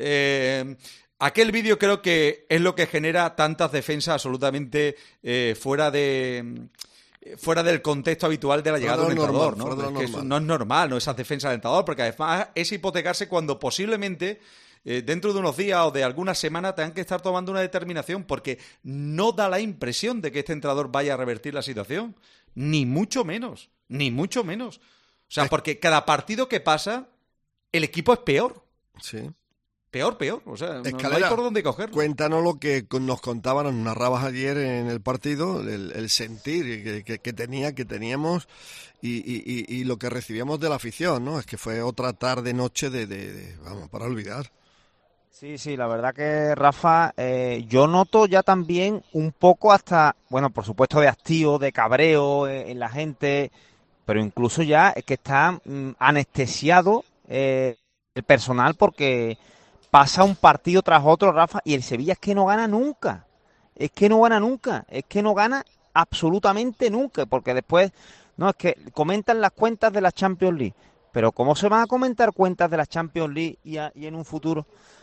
Aquel vídeo creo que es lo que genera tantas defensas absolutamente fuera del contexto habitual de la llegada de un entrenador, ¿no? Es que eso no es normal, no esas defensas del entrenador, porque además es hipotecarse cuando posiblemente dentro de unos días o de algunas semanas tengan que estar tomando una determinación, porque no da la impresión de que este entrenador vaya a revertir la situación, ni mucho menos. O sea, porque cada partido que pasa, el equipo es peor. Sí. Peor. O sea, Escalera, no hay por dónde cogerlo. Cuéntanos lo que nos contaban, nos narrabas ayer en el partido, el sentir que teníamos y lo que recibíamos de la afición, ¿no? Es que fue otra tarde-noche vamos, para olvidar. Sí, la verdad que, Rafa, yo noto ya también un poco hasta, bueno, por supuesto de hastío, de cabreo en la gente, pero incluso ya es que está anestesiado el personal porque pasa un partido tras otro, Rafa, y el Sevilla es que no gana nunca, es que no gana absolutamente nunca, porque después, no, es que comentan las cuentas de la Champions League, pero ¿cómo se van a comentar cuentas de la Champions League y en un futuro?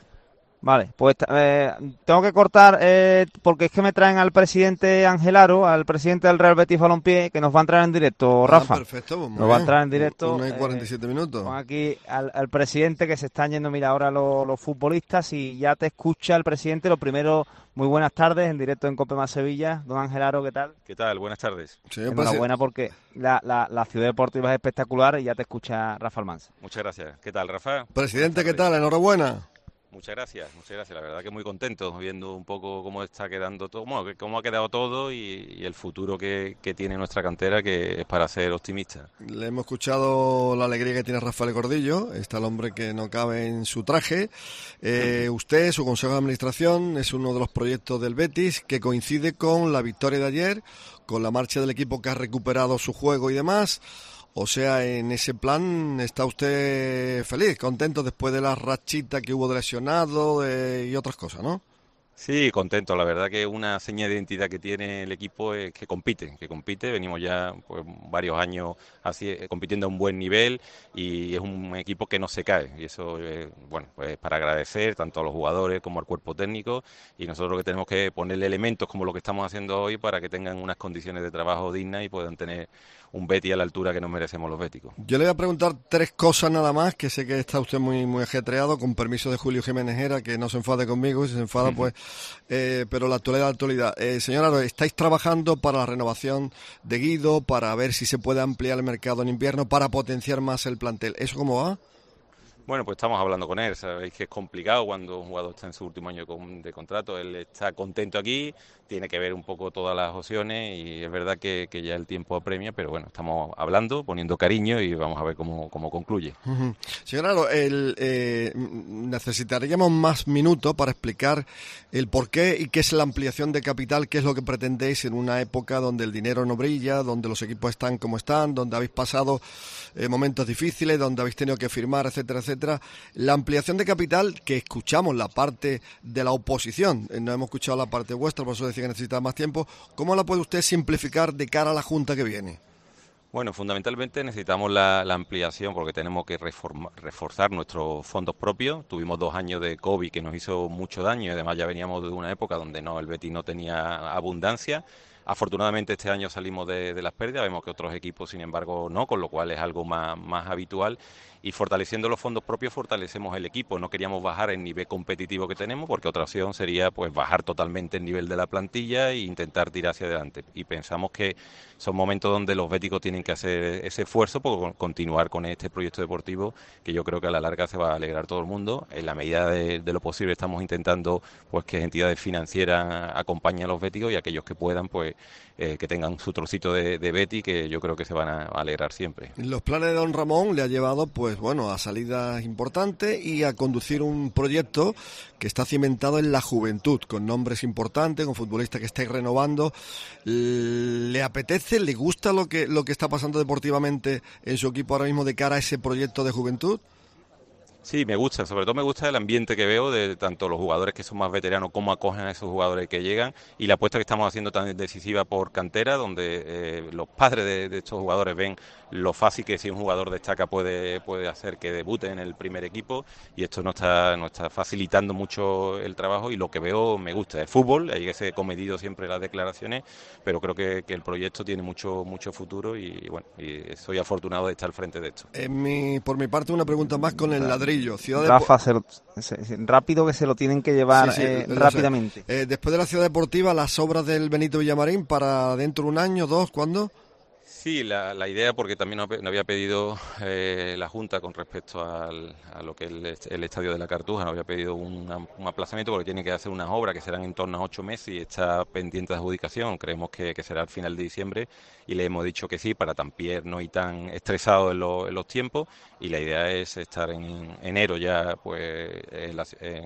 Vale, pues tengo que cortar porque es que me traen al presidente Angelaro, al presidente del Real Betis Balompié, que nos va a entrar en directo, Rafa. Perfecto, pues nos va a entrar en directo. 1:47 minutos. Con aquí al presidente, que se están yendo, mira, ahora los futbolistas, y ya te escucha el presidente. Lo primero, muy buenas tardes, en directo en COPE más Sevilla. Don Angelaro, ¿qué tal? ¿Qué tal? Buenas tardes. Sí, enhorabuena porque la ciudad deportiva es espectacular y ya te escucha Rafa Almanza. Muchas gracias. ¿Qué tal, Rafa? Presidente, ¿qué tal? Enhorabuena. Muchas gracias. La verdad que muy contento viendo un poco cómo está quedando todo, bueno, cómo ha quedado todo y el futuro que tiene nuestra cantera, que es para ser optimista. Le hemos escuchado la alegría que tiene Rafael Gordillo, está el hombre que no cabe en su traje. Usted, su consejo de administración, es uno de los proyectos del Betis que coincide con la victoria de ayer, con la marcha del equipo que ha recuperado su juego y demás. O sea, en ese plan está usted feliz, contento después de la rachita que hubo de lesionado y otras cosas, ¿no? Sí, contento. La verdad que una seña de identidad que tiene el equipo es que compite. Venimos ya pues varios años así compitiendo a un buen nivel y es un equipo que no se cae. Y eso, bueno, pues para agradecer tanto a los jugadores como al cuerpo técnico, y nosotros que tenemos que ponerle elementos como lo que estamos haciendo hoy para que tengan unas condiciones de trabajo dignas y puedan tener un Betis a la altura que nos merecemos los béticos. Yo le voy a preguntar 3 cosas nada más, que sé que está usted muy ajetreado, con permiso de Julio Jiménez Hera, que no se enfade conmigo, si se enfada pues... pero la actualidad. Señor Aro, ¿estáis trabajando para la renovación de Guido, para ver si se puede ampliar el mercado en invierno, para potenciar más el plantel? ¿Eso cómo va? Bueno, pues estamos hablando con él. Sabéis que es complicado cuando un jugador está en su último año de contrato. Él está contento aquí, tiene que ver un poco todas las opciones y es verdad que ya el tiempo apremia, pero bueno, estamos hablando, poniendo cariño y vamos a ver cómo concluye. Señor Aro, necesitaríamos más minutos para explicar el porqué y qué es la ampliación de capital, qué es lo que pretendéis en una época donde el dinero no brilla, donde los equipos están como están, donde habéis pasado momentos difíciles, donde habéis tenido que firmar, etcétera, etcétera. La ampliación de capital, que escuchamos la parte de la oposición, no hemos escuchado la parte vuestra, por eso decía que necesitaba más tiempo. ¿Cómo la puede usted simplificar de cara a la Junta que viene? Bueno, fundamentalmente necesitamos la ampliación porque tenemos que reforzar nuestros fondos propios. Tuvimos 2 años de COVID que nos hizo mucho daño y además ya veníamos de una época donde el Betis no tenía abundancia. Afortunadamente este año salimos de las pérdidas, vemos que otros equipos sin embargo no, con lo cual es algo más habitual. Y fortaleciendo los fondos propios fortalecemos el equipo. No queríamos bajar el nivel competitivo que tenemos porque otra opción sería pues bajar totalmente el nivel de la plantilla e intentar tirar hacia adelante. Y pensamos que son momentos donde los béticos tienen que hacer ese esfuerzo por continuar con este proyecto deportivo que yo creo que a la larga se va a alegrar todo el mundo. En la medida de lo posible estamos intentando pues que entidades financieras acompañen a los béticos y aquellos que puedan pues que tengan su trocito de Betis, que yo creo que se van a alegrar siempre. Los planes de don Ramón le ha llevado, pues bueno, a salidas importantes y a conducir un proyecto que está cimentado en la juventud, con nombres importantes, con futbolistas que estáis renovando. ¿Le apetece, le gusta lo que está pasando deportivamente en su equipo ahora mismo de cara a ese proyecto de juventud? Sí, me gusta, sobre todo me gusta el ambiente que veo de tanto los jugadores que son más veteranos, cómo acogen a esos jugadores que llegan, y la apuesta que estamos haciendo tan decisiva por cantera, donde los padres de estos jugadores ven lo fácil que si un jugador destaca puede hacer que debute en el primer equipo, y esto nos está facilitando mucho el trabajo, y lo que veo me gusta. Es fútbol, hay que ser comedido siempre las declaraciones, pero creo que el proyecto tiene mucho futuro, y bueno, y soy afortunado de estar al frente de esto. Por mi parte, una pregunta más con el ladrillo. Rafa, rápido que se lo tienen que llevar rápidamente. Después de la Ciudad Deportiva, las obras del Benito Villamarín para dentro de un año, 2, ¿cuándo? Sí, la idea, porque también nos había pedido la Junta con respecto a lo que es el estadio de la Cartuja, nos había pedido un aplazamiento porque tiene que hacer unas obras que serán en torno a 8 meses y está pendiente de adjudicación. Creemos que será al final de diciembre y le hemos dicho que sí para tan pierno y tan estresado en los tiempos, y la idea es estar en enero ya pues en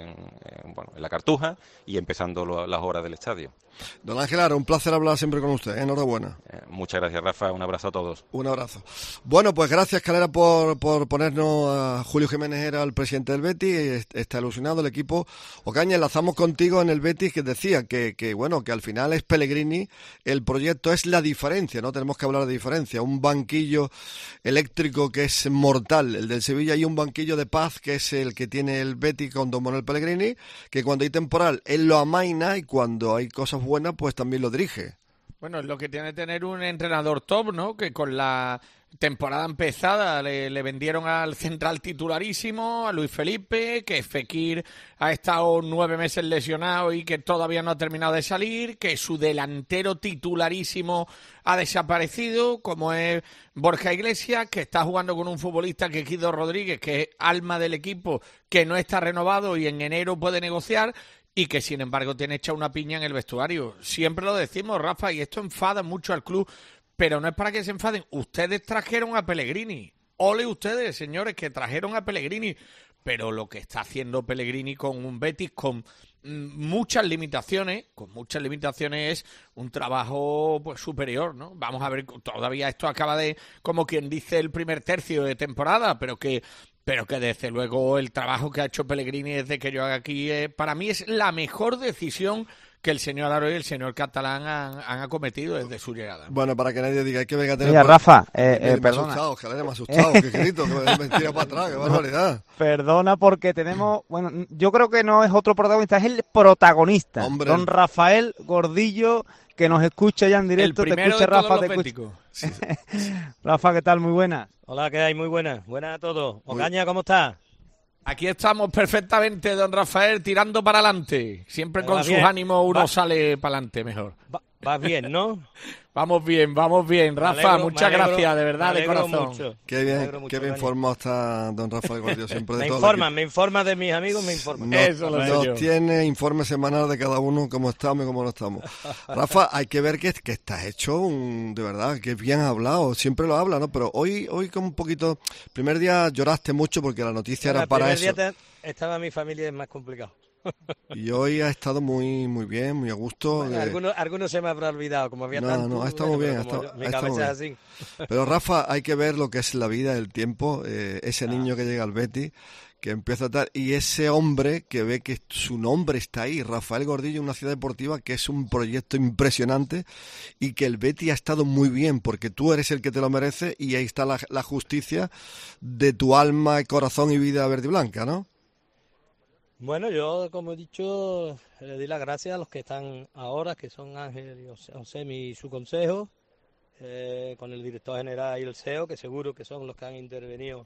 la Cartuja y empezando las obras del estadio. Don Ángel Aro, un placer hablar siempre con usted. Enhorabuena. Muchas gracias, Rafa. Un abrazo a todos. Un abrazo. Bueno, pues gracias, Calera, por ponernos a Julio Jiménez, era el presidente del Betis. Está ilusionado el equipo. Ocaña, enlazamos contigo en el Betis, que decía que al final es Pellegrini. El proyecto es la diferencia, ¿no? Tenemos que hablar de diferencia. Un banquillo eléctrico que es mortal, el del Sevilla, y un banquillo de paz, que es el que tiene el Betis con don Manuel Pellegrini, que cuando hay temporal, él lo amaina, y cuando hay cosas buenas, pues también lo dirige. Bueno, es lo que tiene tener un entrenador top, ¿no? Que con la temporada empezada le vendieron al central titularísimo, a Luis Felipe, que Fekir ha estado 9 meses lesionado y que todavía no ha terminado de salir, que su delantero titularísimo ha desaparecido, como es Borja Iglesias, que está jugando con un futbolista que es Guido Rodríguez, que es alma del equipo, que no está renovado y en enero puede negociar, y que sin embargo tiene hecha una piña en el vestuario. Siempre lo decimos, Rafa, y esto enfada mucho al club, pero no es para que se enfaden. Ustedes trajeron a Pellegrini. Ole ustedes, señores, que trajeron a Pellegrini. Pero lo que está haciendo Pellegrini con un Betis con muchas limitaciones es un trabajo pues superior, ¿no? Vamos a ver, todavía esto acaba de, como quien dice, el primer tercio de temporada, pero que desde luego el trabajo que ha hecho Pellegrini desde que yo haga aquí, para mí es la mejor decisión que el señor Aro y el señor Catalán han acometido desde su llegada. Bueno, para que nadie diga, hay que venga a tener... Mira, Rafa, perdona. Me ha asustado, qué grito, que me tira para atrás, qué barbaridad. Perdona, porque tenemos... Bueno, yo creo que no es otro protagonista, es el protagonista. Hombre. Don Rafael Gordillo, que nos escucha ya en directo. El primero te escucha, Rafa, te escucha. Sí. Rafa, ¿qué tal? Muy buena. Hola, ¿qué hay? Muy buena. Buenas a todos. Ocaña, ¿cómo estás? Aquí estamos perfectamente, don Rafael, tirando para adelante. Siempre con sus ánimos uno sale para adelante mejor. Vas bien, ¿no? Vamos bien, Rafa, muchas gracias, de verdad, de corazón. Mucho. Qué bien informado está don Rafael Gordillo siempre de todo. Me informa de mis amigos, me informa. Nos tiene informe semanal de cada uno, cómo estamos y cómo no estamos. Rafa, hay que ver que estás hecho de verdad, que bien hablado, siempre lo habla, ¿no? Pero hoy como un poquito, primer día lloraste mucho porque la noticia era para eso. El primer día estaba mi familia, es más complicado. Y hoy ha estado muy bien, muy a gusto. Bueno, algunos se me habrá olvidado, como había tanto. No, ha estado muy bien. Mi cabeza es así. Pero Rafa, hay que ver lo que es la vida, el tiempo, ese niño que llega al Betis, que empieza a tal, y ese hombre que ve que su nombre está ahí, Rafael Gordillo, una ciudad deportiva que es un proyecto impresionante y que el Betis ha estado muy bien porque tú eres el que te lo merece y ahí está la justicia de tu alma, corazón y vida verde y blanca, ¿no? Bueno, yo, como he dicho, le doy las gracias a los que están ahora, que son Ángel y Josemi y su consejo, con el director general y el CEO, que seguro que son los que han intervenido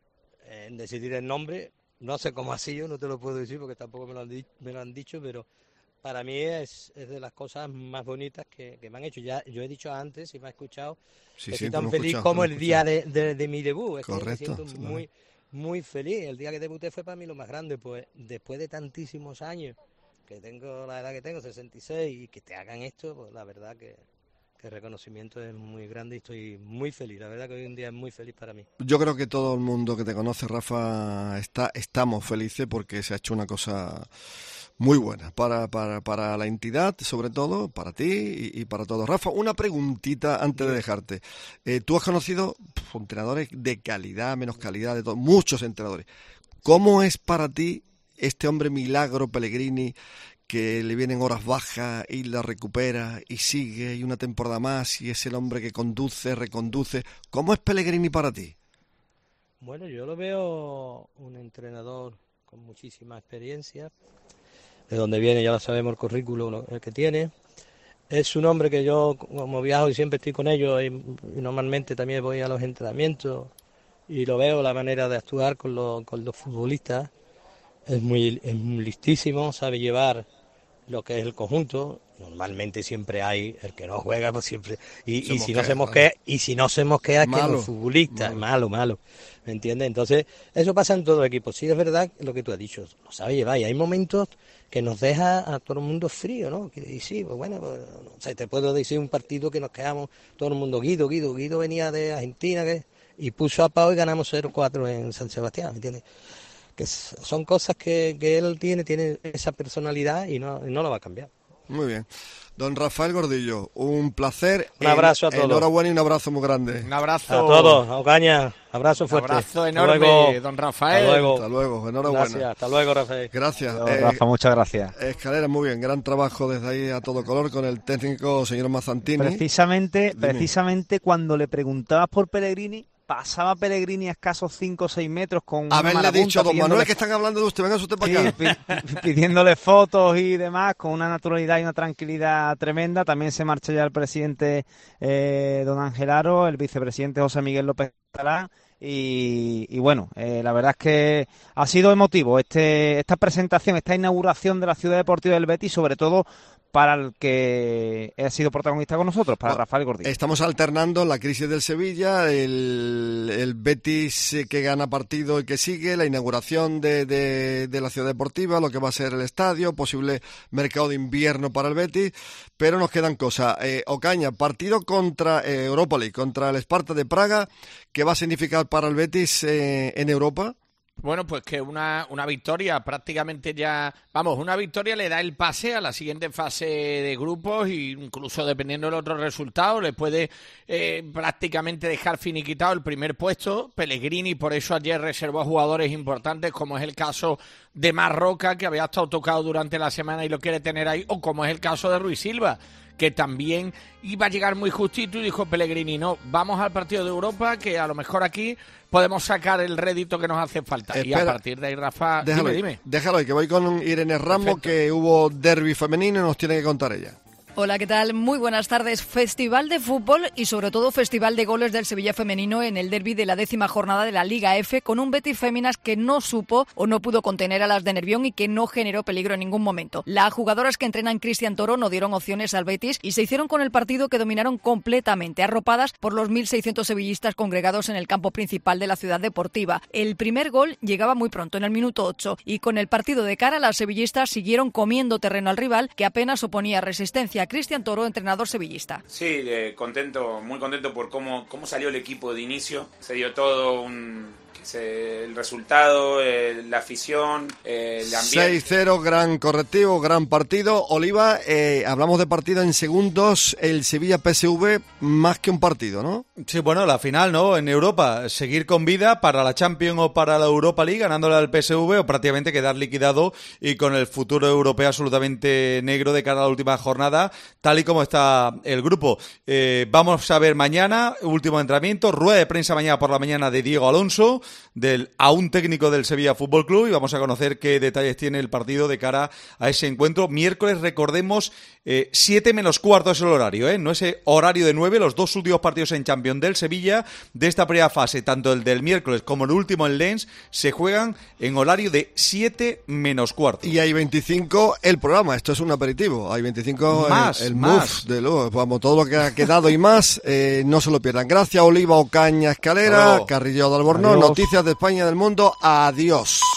en decidir el nombre. No sé cómo ha sido, no te lo puedo decir porque tampoco me lo han dicho, pero para mí es de las cosas más bonitas que me han hecho. Ya yo he dicho antes, si me ha escuchado, que estoy tan feliz como el día de mi debut. Correcto, me siento muy feliz. El día que debuté fue para mí lo más grande, pues después de tantísimos años, que tengo la edad que tengo, 66, y que te hagan esto, pues la verdad que que el reconocimiento es muy grande y estoy muy feliz. La verdad que hoy en día es muy feliz para mí. Yo creo que todo el mundo que te conoce, Rafa, estamos felices porque se ha hecho una cosa muy buena para la entidad, sobre todo, para ti y para todos. Rafa, una preguntita antes de dejarte. Tú has conocido entrenadores de calidad, menos calidad, de todo, muchos entrenadores. ¿Cómo es para ti este hombre milagro, Pellegrini, que le vienen horas bajas y la recupera y sigue y una temporada más y es el hombre que conduce, reconduce? ¿Cómo es Pellegrini para ti? Bueno, yo lo veo un entrenador con muchísima experiencia. De dónde viene ya lo sabemos, el currículum el que tiene. Es un hombre que yo, como viajo y siempre estoy con ellos, y normalmente también voy a los entrenamientos y lo veo, la manera de actuar con los futbolistas. Es muy listísimo, sabe llevar lo que es el conjunto. Normalmente siempre hay el que no juega, pues siempre y si no se mosquea, es que el futbolista es malo, ¿me entiendes? Entonces eso pasa en todo el equipo. Sí, es verdad lo que tú has dicho, lo sabe llevar, y hay momentos que nos deja a todo el mundo frío, ¿no? Y sí, pues bueno, pues, o sea, te puedo decir un partido que nos quedamos todo el mundo. Guido venía de Argentina y puso a Pau y ganamos 0-4 en San Sebastián, ¿me entiendes? Que son cosas que él tiene esa personalidad y no la va a cambiar. Muy bien. Don Rafael Gordillo, un placer. Un abrazo a todos. Enhorabuena y un abrazo muy grande. Un abrazo a todos, a Ocaña. Abrazo fuerte. Un abrazo enorme, don Rafael. Hasta luego. Enhorabuena. Gracias. Hasta luego, Rafael. Gracias. Rafa, muchas gracias. Escalera, muy bien. Gran trabajo desde ahí a todo color con el técnico señor Mazzantini. Precisamente cuando le preguntabas por Pellegrini, pasaba Pellegrini a escasos 5 o 6 metros con una haberle dicho a don Manuel que están hablando de usted, venga usted para acá. Pidiéndole fotos y demás, con una naturalidad y una tranquilidad tremenda. También se marcha ya el presidente don Ángel Aro, el vicepresidente José Miguel López Catalán. Y bueno, la verdad es que ha sido emotivo esta presentación, esta inauguración de la Ciudad Deportiva del Betis, sobre todo para el que ha sido protagonista con nosotros, para Rafael Gordillo. Estamos alternando la crisis del Sevilla, el Betis que gana partido y que sigue, la inauguración de la Ciudad Deportiva, lo que va a ser el estadio, posible mercado de invierno para el Betis, pero nos quedan cosas. Ocaña, partido contra Europa League, contra el Sparta de Praga, ¿qué va a significar para el Betis en Europa? Bueno, pues que una victoria prácticamente ya... Vamos, una victoria le da el pase a la siguiente fase de grupos, e incluso dependiendo del otro resultado le puede prácticamente dejar finiquitado el primer puesto. Pellegrini por eso ayer reservó a jugadores importantes, como es el caso de Marroca, que había estado tocado durante la semana y lo quiere tener ahí, o como es el caso de Ruiz Silva, que también iba a llegar muy justito y dijo Pellegrini, no, vamos al partido de Europa, que a lo mejor aquí podemos sacar el rédito que nos hace falta. Espera, y a partir de ahí, Rafa, dime. Déjalo ahí, que voy con Irene Ramos. Perfecto. Que hubo derbi femenino y nos tiene que contar ella. Hola, ¿qué tal? Muy buenas tardes. Festival de fútbol y sobre todo festival de goles del Sevilla femenino en el derbi de la 10ª jornada de la Liga F, con un Betis Féminas que no supo o no pudo contener a las de Nervión y que no generó peligro en ningún momento. Las jugadoras que entrenan Cristian Toro no dieron opciones al Betis y se hicieron con el partido, que dominaron completamente, arropadas por los 1.600 sevillistas congregados en el campo principal de la ciudad deportiva. El primer gol llegaba muy pronto, en el minuto 8, y con el partido de cara, las sevillistas siguieron comiendo terreno al rival, que apenas oponía resistencia. Cristian Toro, entrenador sevillista. Sí, contento, muy contento por cómo salió el equipo de inicio. Se dio todo el resultado, la afición, el ambiente. 6-0, gran correctivo, gran partido. Oliva, hablamos de partido en segundos. El Sevilla-PSV, más que un partido, ¿no? Sí, bueno, la final, ¿no? En Europa, seguir con vida para la Champions o para la Europa League, ganándole al PSV, o prácticamente quedar liquidado y con el futuro europeo absolutamente negro de cara a la última jornada, tal y como está el grupo. Vamos a ver mañana, último entrenamiento, rueda de prensa mañana por la mañana de Diego Alonso, del aún técnico del Sevilla Fútbol Club, y vamos a conocer qué detalles tiene el partido de cara a ese encuentro. Miércoles, recordemos, 7 menos cuarto es el horario, no ese horario de 9, los dos últimos partidos en Champions del Sevilla de esta primera fase, tanto el del miércoles como el último en Lens, se juegan en horario de 7 menos cuarto. Y hay 25 el programa, esto es un aperitivo, hay 25 más, el MUF, de luego, vamos, todo lo que ha quedado y más, no se lo pierdan. Gracias, Oliva, Ocaña, Escalera, Carrillo de Albornoz, noticias de España y del mundo, adiós.